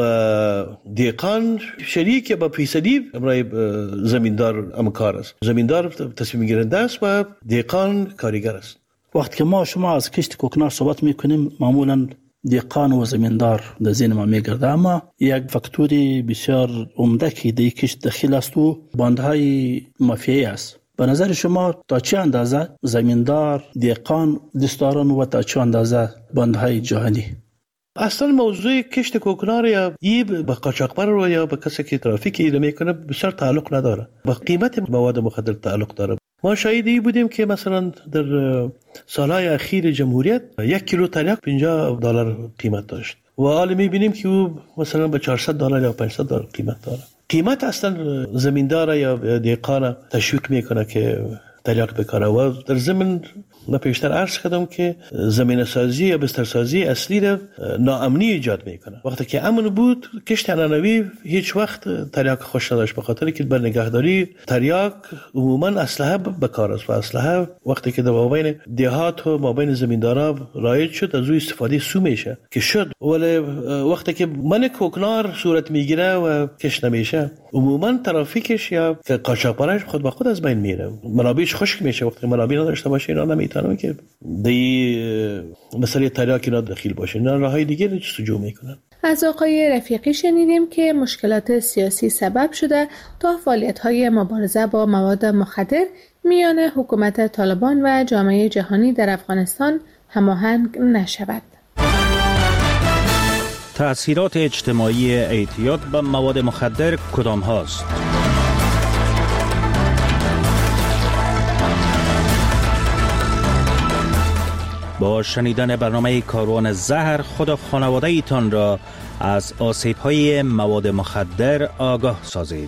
دهقان شریک با فیصدی برای زمیندار همکار است. زمیندار تصمیم گیرنده است و دهقان کارگر است. وقتی که ما شما از کشت کوکنار صحبت میکنیم معمولا دهقان و زمیندار در ذهن ما میگرده، اما یک فاکتوری بسیار عمده که در کشت دخیل است و باندهای مافیایی است. به نظر شما تا چه اندازه زمیندار، دهقان دست دارن و تا چه اندازه باندهای جهانی؟ اصلا موضوع کشت کوکنار یا به قاچاقبر یا به کسی که ترافیک ایده میکنه بسیار تعلق نداره، با قیمت مواد مخدر تعلق داره. ما شاهدی بودیم که مثلا در سالهای اخیر جمهوریت 1 کیلو تریاک $50 قیمت داشت و حالا میبینیم که او مثلا به $400 یا $500 قیمت داره. قیمت اصلا زمیندار یا دهقان تشویق میکنه که تریاک بکاره و در ضمن من پیشتر عرض کردم که زمین سازی یا بستر سازی اصلی را ناامنی ایجاد میکنه. وقتی که امن بود کشت علنوی هیچ وقت تریاک خوش نداشت، به خاطر که بر نگهداری تریاک عموما اسلحه بکار است و اسلحه وقتی که در مابین دهات و مابین زمیندارا رایج شد از او استفاده سو میشه که شد. ولی وقتی که من کوکنار صورت میگیره و کشت نمیشه عموما ترافیکش یا قاچاقبرش خود به خود از بین میره، منابعش خشک میشه. وقتی منابع نداشته باشه اینا نمیتونن که دی مسئله تریاک اینا دخیل باشه، اینا راههای دیگه رو جستجو میکنن. از آقای رفیقی شنیدیم که مشکلات سیاسی سبب شده تا فعالیت‌های مبارزه با مواد مخدر میان حکومت طالبان و جامعه جهانی در افغانستان هماهنگ نشود. تأثیرات اجتماعی اعتیاد به مواد مخدر کدام هاست؟ با شنیدن برنامه کاروان زهر خود و خانواده ایتان را از آسیب‌های مواد مخدر آگاه سازید.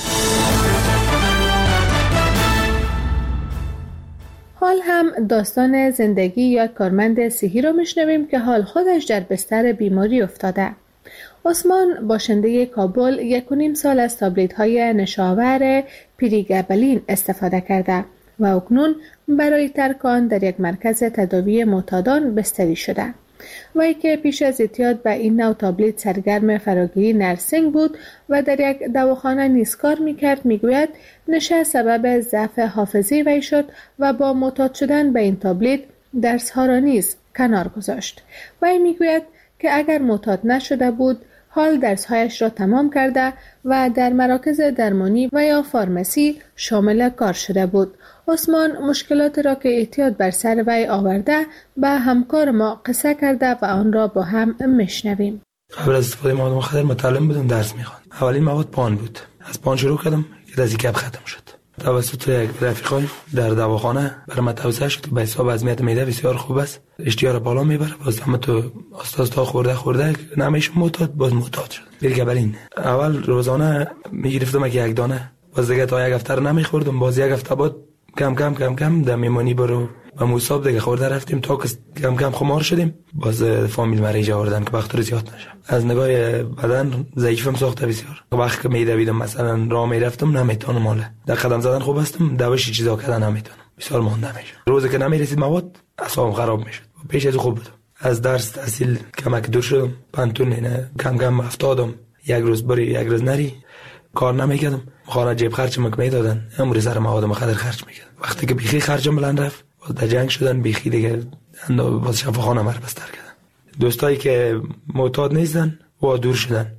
حال هم داستان زندگی یک کارمند صحی را میشنویم که حال خودش در بستر بیماری افتاده. عثمان باشنده کابل 1.5 سال از تابلت‌های نشاور پریگابلین استفاده کرده و اکنون برای ترک آن در یک مرکز تداوی معتادان بستری شده. وی که پیش از اعتیاد به این نوع تابلت سرگرم فراگیری نرسینگ بود و در یک دواخانه نیز کار میکرد، میگوید نشه سبب ضعف حافظه وی شد و با معتاد شدن به این تابلت درس‌ها را نیز کنار گذاشت. وی میگوید که اگر معتاد نشده بود حال درس‌هایش را تمام کرده و در مراکز درمانی و یا فارمسی شامل کار شده بود. عثمان مشکلات را که اعتیاد بر سر وی آورده به همکار ما قصه کرده و آن را با هم میشنویم. قبل از استفاده مواد مخدر متعلم بودم، درس میخواندم. اولین مواد پان بود. از پان شروع کردم که دزیکب ختم شد. توسط یک رفیقای در دواخانه برای من توصیه شد که به حساب وضعیت معده بسیار خوب است، اشتها را بالا میبره. باز هم تو تا خورده نمیشه معتاد، باز معتاد شد. پریگابلین اول روزانه میگرفتم یک دانه، باز دیگه تا یک هفته نمیخوردم. باز یک هفته بعد کم در میمانی برو و مصاب دیگه خورده رفتیم تا که کم خمار شدیم. باز فامیل مریض آوردن که بختور زیاد نشه. از نگاه بدن ضعیفم ساخته بسیار. وقتی که میدویدم مثلا راه میرفتم نمیتونم، ماله در قدم زدن خوب هستم، دوش چیزا کردن نمیتونم، بسیار مونده میشه. روزی که نمیرسید مواد اعصابم خراب میشد. پیش از خوب بودم، از درس تحصیل کمک دور شدم، پنتون نه کم افتادم. یک روز بری یک روز نری کار نمیکردم. خانه جیب خرج میدادن، امروز سر مواد مخدر خرج میکردم. وقتی که بیخی خرجم بلند رفت، در جنگ شدن بیخی دیگه باز شفاخانه مر بستر کردن. دوستایی که معتاد نیستن و دور شدن،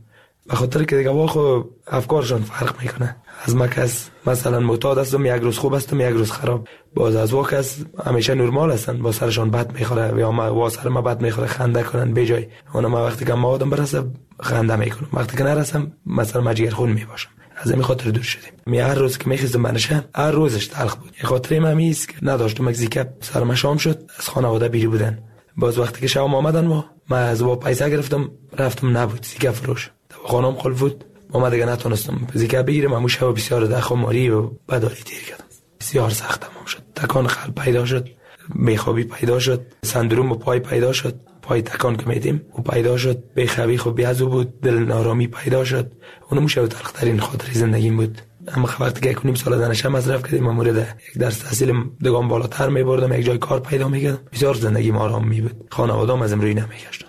به خاطر که دیگه واخو افکارشان فرق میکنه. از ما کس مثلا معتاد هستم یک روز خوب هستم یک روز خراب، باز از واقع کس همیشه نرمال هستن با سرشان بد میخوره یا ما سر ما بد میخوره خنده کنن به جای اون. ما وقتی که موادم برسه خنده میکنم، وقتی که نرسم مثلا مجگرخون میباشم. از این خاطر دور شدیم. هر روز که میخواستم بنشم هر روزش تلخ بود. این خاطر من است که نداشتم مگزیکه سرم شام شد از خانواده بیری بودن. باز وقتی که شام آمدن ما از با پیسه گرفتم رفتم نبود زیکه فروش خانم خل بود. ما دیگه نتونستم زیکه بگیرم. همون شب بسیار دخماری و بداری تیر کردم. بسیار سخت تمام شد. تکان قلب پیدا شد، بیخوابی پیدا شد، سندروم و پای پیدا شد، پای تکان که میدیم و پیدا شد، بیخوابی خب بیازو بود، دل نارامی پیدا شد. اون موشه تلخترین خاطر زندگیم بود. اما وقتی که 1.5 سال دانشم مصرف کردیم، مورد یک درس تحصیل دگام بالاتر میبردم، یک جای کار پیدا میکردم، بسیار زندگیم آرام می بود. خانواده‌ام ازم روی نمیگشتن.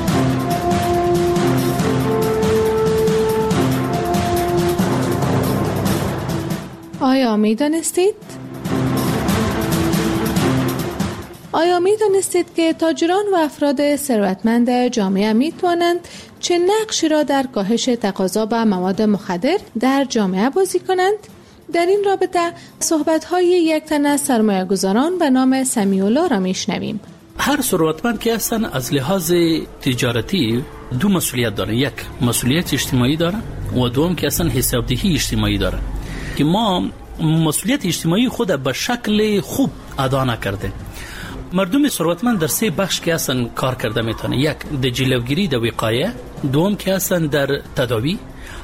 آیا میدانستید که تاجران و افراد ثروتمند جامعه می توانند چه نقشی را در کاهش تقاضا به مواد مخدر در جامعه بازی کنند؟ در این رابطه صحبت‌های یک تن از سرمایه‌گذاران به نام سمیع‌الله را میشنویم. هر ثروتمند که هستن از لحاظ تجارتی دو مسئولیت دارن، یک مسئولیت اجتماعی دارن و دوم که اصلا حسابدهی اجتماعی دارن که ما مسئولیت اجتماعی خود به شکل خوب ادا نکرده. مردم ثروتمند در 3 بخش که اصلا کار کرده میتونه، یک در جلوگیری در وقایه، دوم که اصلا در تداوی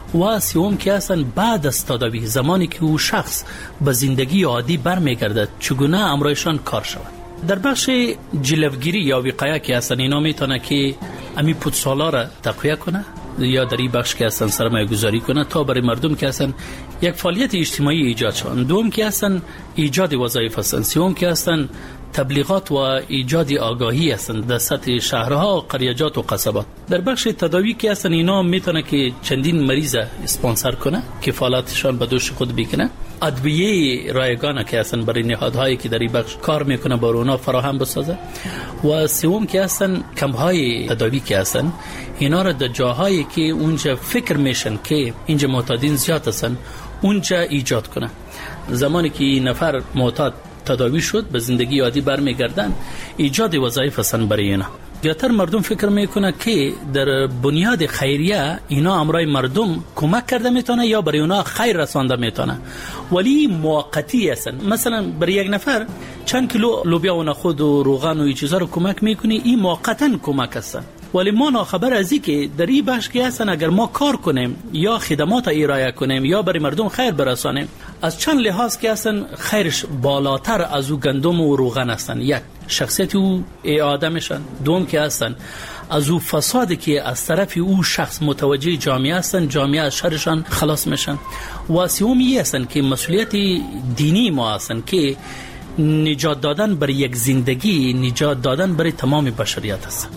و سوم که اصلا بعد از تداوی زمانی که او شخص به زندگی عادی برمیگردد چگونه امرایشان کار شود. در بخش جلوگیری یا وقایه که اصلا اینا میتونه که امی پودسالا را تقویه کنه یا در این بخش که اصلا سرمایه گذاری کنه تا برای مردم که اصلا یک فعالیت اجتماعی ایجاد شود، دوم که اصلا ایجاد وظایف هستند، سوم که اصلا تبلیغات و ایجاد آگاهی هستند در سطح شهرها و قریجات و قصبات. در بخش تداوی که اصلا اینا میتونه که چندین مریض اسپانسر کنه، کفالتشان به دوش خود بکنه، ادویه رایگانه که اصلا برای نهادهایی که در این بخش کار میکنه بر اونا فراهم بسازه، و سوم که اصلا کمپ‌های تداوی که اصلا اینا را در جاهایی که اونجا فکر میشن که اینجا معتادین زیاد هستن اونجا ایجاد کنه. زمانی که این نفر معتاد تداوی شد به زندگی عادی برمیگردن، ایجاد وظایف هستن برای اینا. زیادتر مردم فکر میکنه که در بنیاد خیریه اینا امرای مردم کمک کرده میتونه یا برای اونا خیر رسانده میتونه، ولی موقتی هستن. مثلا برای یک نفر چند کیلو لوبیا و نخود و روغن و این چیزا رو کمک میکنه، این موقتا کمک هستن. ولی ما ناخبر از این که در این بخش که هستن اگر ما کار کنیم یا خدمات ارائه کنیم یا برای مردم خیر برسانیم، از چند لحاظ که هستن خیرش بالاتر از او گندم و روغن هستن. یک شخصیت او اعاده میشن، دوم که هستن از او فسادی که از طرف او شخص متوجه جامعه هستن، جامعه از شرشان خلاص میشن، و سومی هستن که مسئولیت دینی ما هستن که نجات دادن برای یک زندگی، نجات دادن برای تمام بشریت هستن.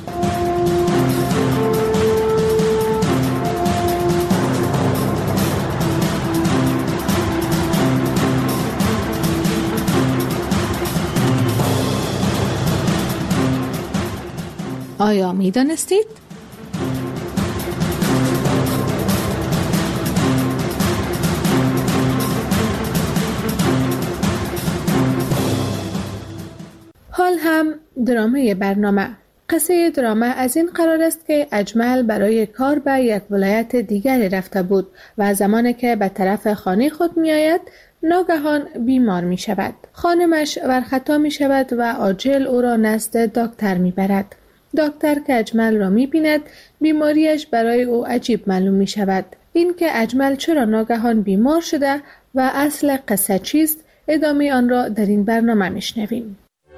آیا می دانستید؟ حال هم درامه برنامه. قصه درامه از این قرار است که اجمل برای کار به یک ولایت دیگری رفته بود و زمانی که به طرف خانه خود می آید ناگهان بیمار می شود. خانمش ورخطا می شود و عاجل او را نزد دکتر می برد. دکتر که اجمل را می بیند بیماریش برای او عجیب معلوم می شود. این که اجمل چرا ناگهان بیمار شده و اصل قصه چیست، ادامه آن را در این برنامه می شنویم.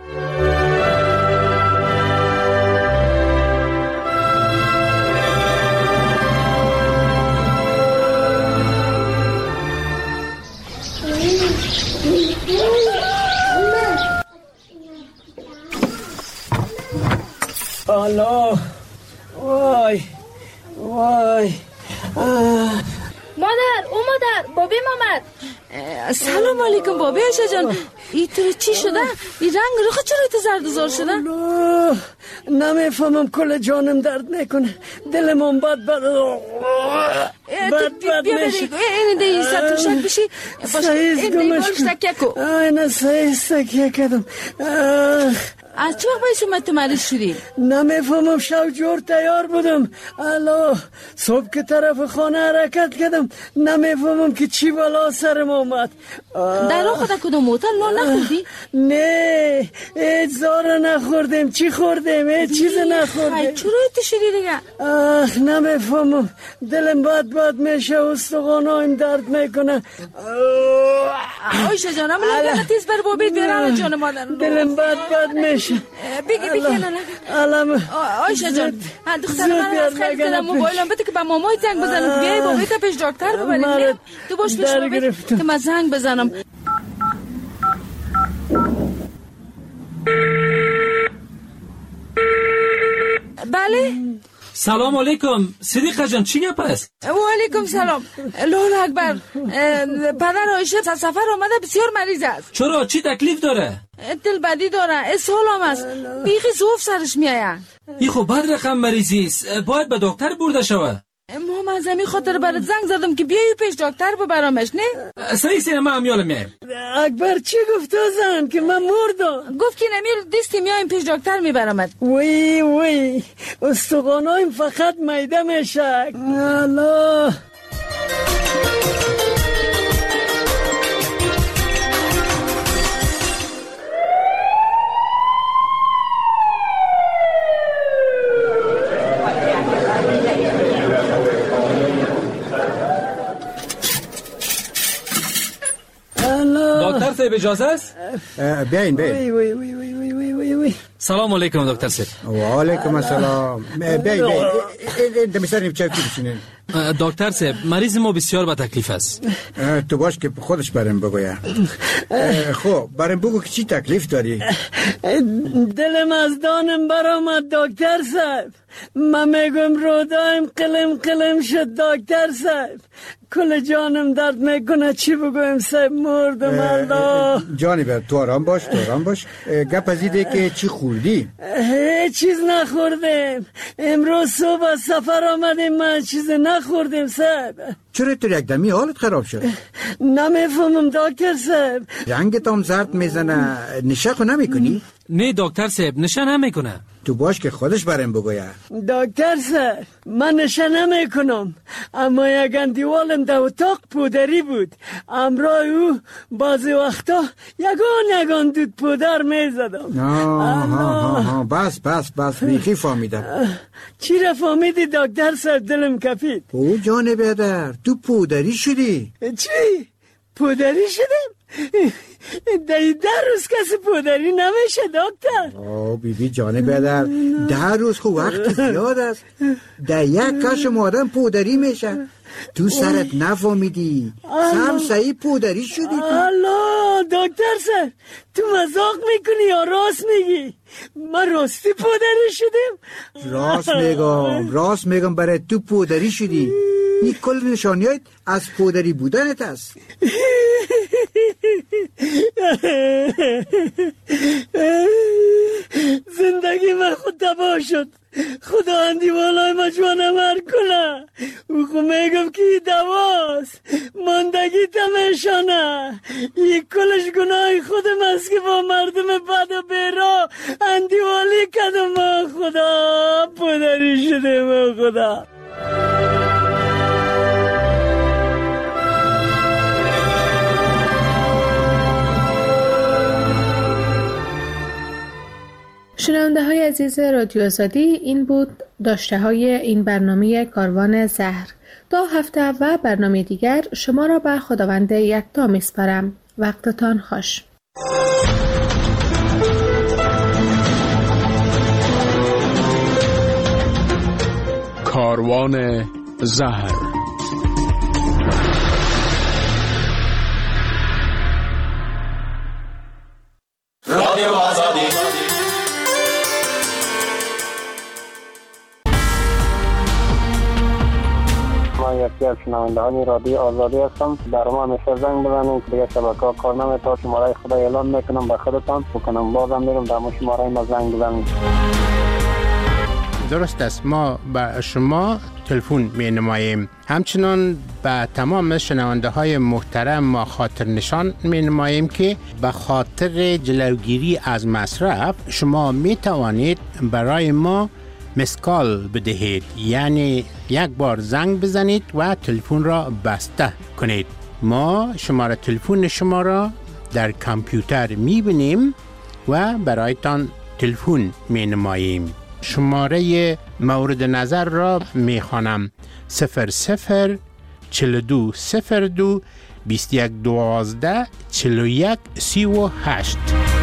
الله وای وای مادر بابیم آمد. سلام علیکم بابی عایشه جان. این تو چی شده؟ این رنگ رخ چرا تو زردوزار شده؟ نمیفهمم، کل جانم درد میکنه، دلم بد میشه. این دی سرتوشک بشی باشه، این دی بالش تکیه کو. نه صحیح تکیه کردم. از چه وقت باید اومد تو مریض شدی؟ نمیفهمم، شب جور تیار بودم. الله صبح که طرف خانه حرکت کردم، نمیفهمم که چی بلا سرم اومد. در راه خود کدوم موتر نان نخوردی؟ نه هیچ زار نخوردیم. چی خوردیم؟ هیچ چیز نخوردیم. چرا ایت شدی دیگه؟ نمیفهمم، دلم بد میشه، استخوانایم درد میکنه. عایشه جانم لگنه تیز بر بابید بیرم جان مادر. دلم بد میشه. بگی علم عایشه جان، دختر من از خیلی کردم موبایلم بده که به مامای زنگ بزنم. بیایی بابایی تا پیش دکتر ببرید. تو باش پیش بابید که من زنگ بزنم. بله سلام علیکم صدیقه جان، چی گپ است؟ و علیکم سلام. الله اکبر. پدر عایشه از سفر آمده، بسیار مریض است. چرا؟ چی تکلیف داره؟ دل بدی داره، اسهال هم است، بیخی زوف سرش میآید. این خب بد رقم مریضی است، باید به دکتر برده شود. ما از همین خاطر برات زنگ زدم که بیایی پیش دکتر ببرمش. نه صحیح سینما هم یالم میایم. اکبر چی گفت زن که من مردم؟ گفت که نمیل دستی میایم پیش دکتر میبرمت. وی استخوانایم فقط میده میشه. الله دکتر صاحب اجازه است؟ بیاین. وی سلام علیکم دکتر صاحب. و علیکم السلام. بیاین دمیسر چای بشینین. دکتر صاحب مریض ما بسیار با تکلیف است. تو باش که خودش برام بگویا. خب برام بگو که چی تکلیف داری؟ دلم از دانم برآمد دکتر صاحب. من میگم رودایم قلم شد دکتر صاحب. کل جانم درد میکنه، چی بگویم صاحب، مردم. الله جانی بر تو آرام باش. گپ از ایده که چی خوردی؟ هیچ چیز نخوردیم. امروز صبح از سفر آمدیم، من چیز نخوردیم صاحب. چرا تو یک دمی حالت خراب شد؟ نمیفهمم دکتر صاحب. رنگت هم زرد میزنه، نشه خو نمیکنی؟ نه دکتر صاحب نشه نمیکنه. تو باش که خودش برام بگویا. دکتر صاحب من نشه نمیکنم، اما یک اندیوالم در اتاق پودری بود. امرای او بعضی وقتا یگان دود پودر میزدم. بس بیخی فهمیدم. چی را فهمیدی دکتر صاحب؟ دلم کپید. او جان بیادر تو پودری شدی؟ چی؟ پودری شدم؟ ده روز کسی پودری نمیشه دکتر. بیبی جان بیادر 10 روز خو وقت زیاد است. ده یک کشم آدم پودری میشه. تو سرت نفهمیدی، صحیح پودری شدی تو. الله دکتر صاحب تو مزاق میکنی یا راست میگی؟ من راستی پودری شدیم؟ راست میگم برای تو پودری شدی. این کل نشانیات از پودری بودنت است. زندگی من خود تباه شد. خدا اندیوالای ما جوانمر کنه. او خود میگم که این دواست، ماندگی تمیشانه. این کلش گناه خودم است که با مردم بد و بیرا اندیوالی کدم. خدا پدری شده. خدا شنونده های عزیز رادیو آزادی، این بود داشته های این برنامه کاروان زهر. تا هفته و برنامه دیگر شما را به خداوند یکتا میسپارم. وقتتان خوش. کاروان زهر. رادیو آزادی. یکی از شنوندگان رادیو آزادی هستم. در ما همیشه زنگ بزنید دیگه شبکه‌ها کار نمی‌کنه. شماره خدا اعلام میکنم به خودتان بکنم بازم میرم در شماره ما زنگ بزنید. درست است، ما به شما تلفن می نماییم. همچنان به تمام شنونده های محترم ما خاطر نشان می نماییم که به خاطر جلوگیری از مصرف شما می توانید برای ما مسکال بدهید، یعنی یک بار زنگ بزنید و تلفن را بسته کنید. ما شماره تلفن شما را در کامپیوتر می بینیم و برایتان تلفن می نماییم. شماره مورد نظر را می خوانم: 00 42 02 21 12 41 38.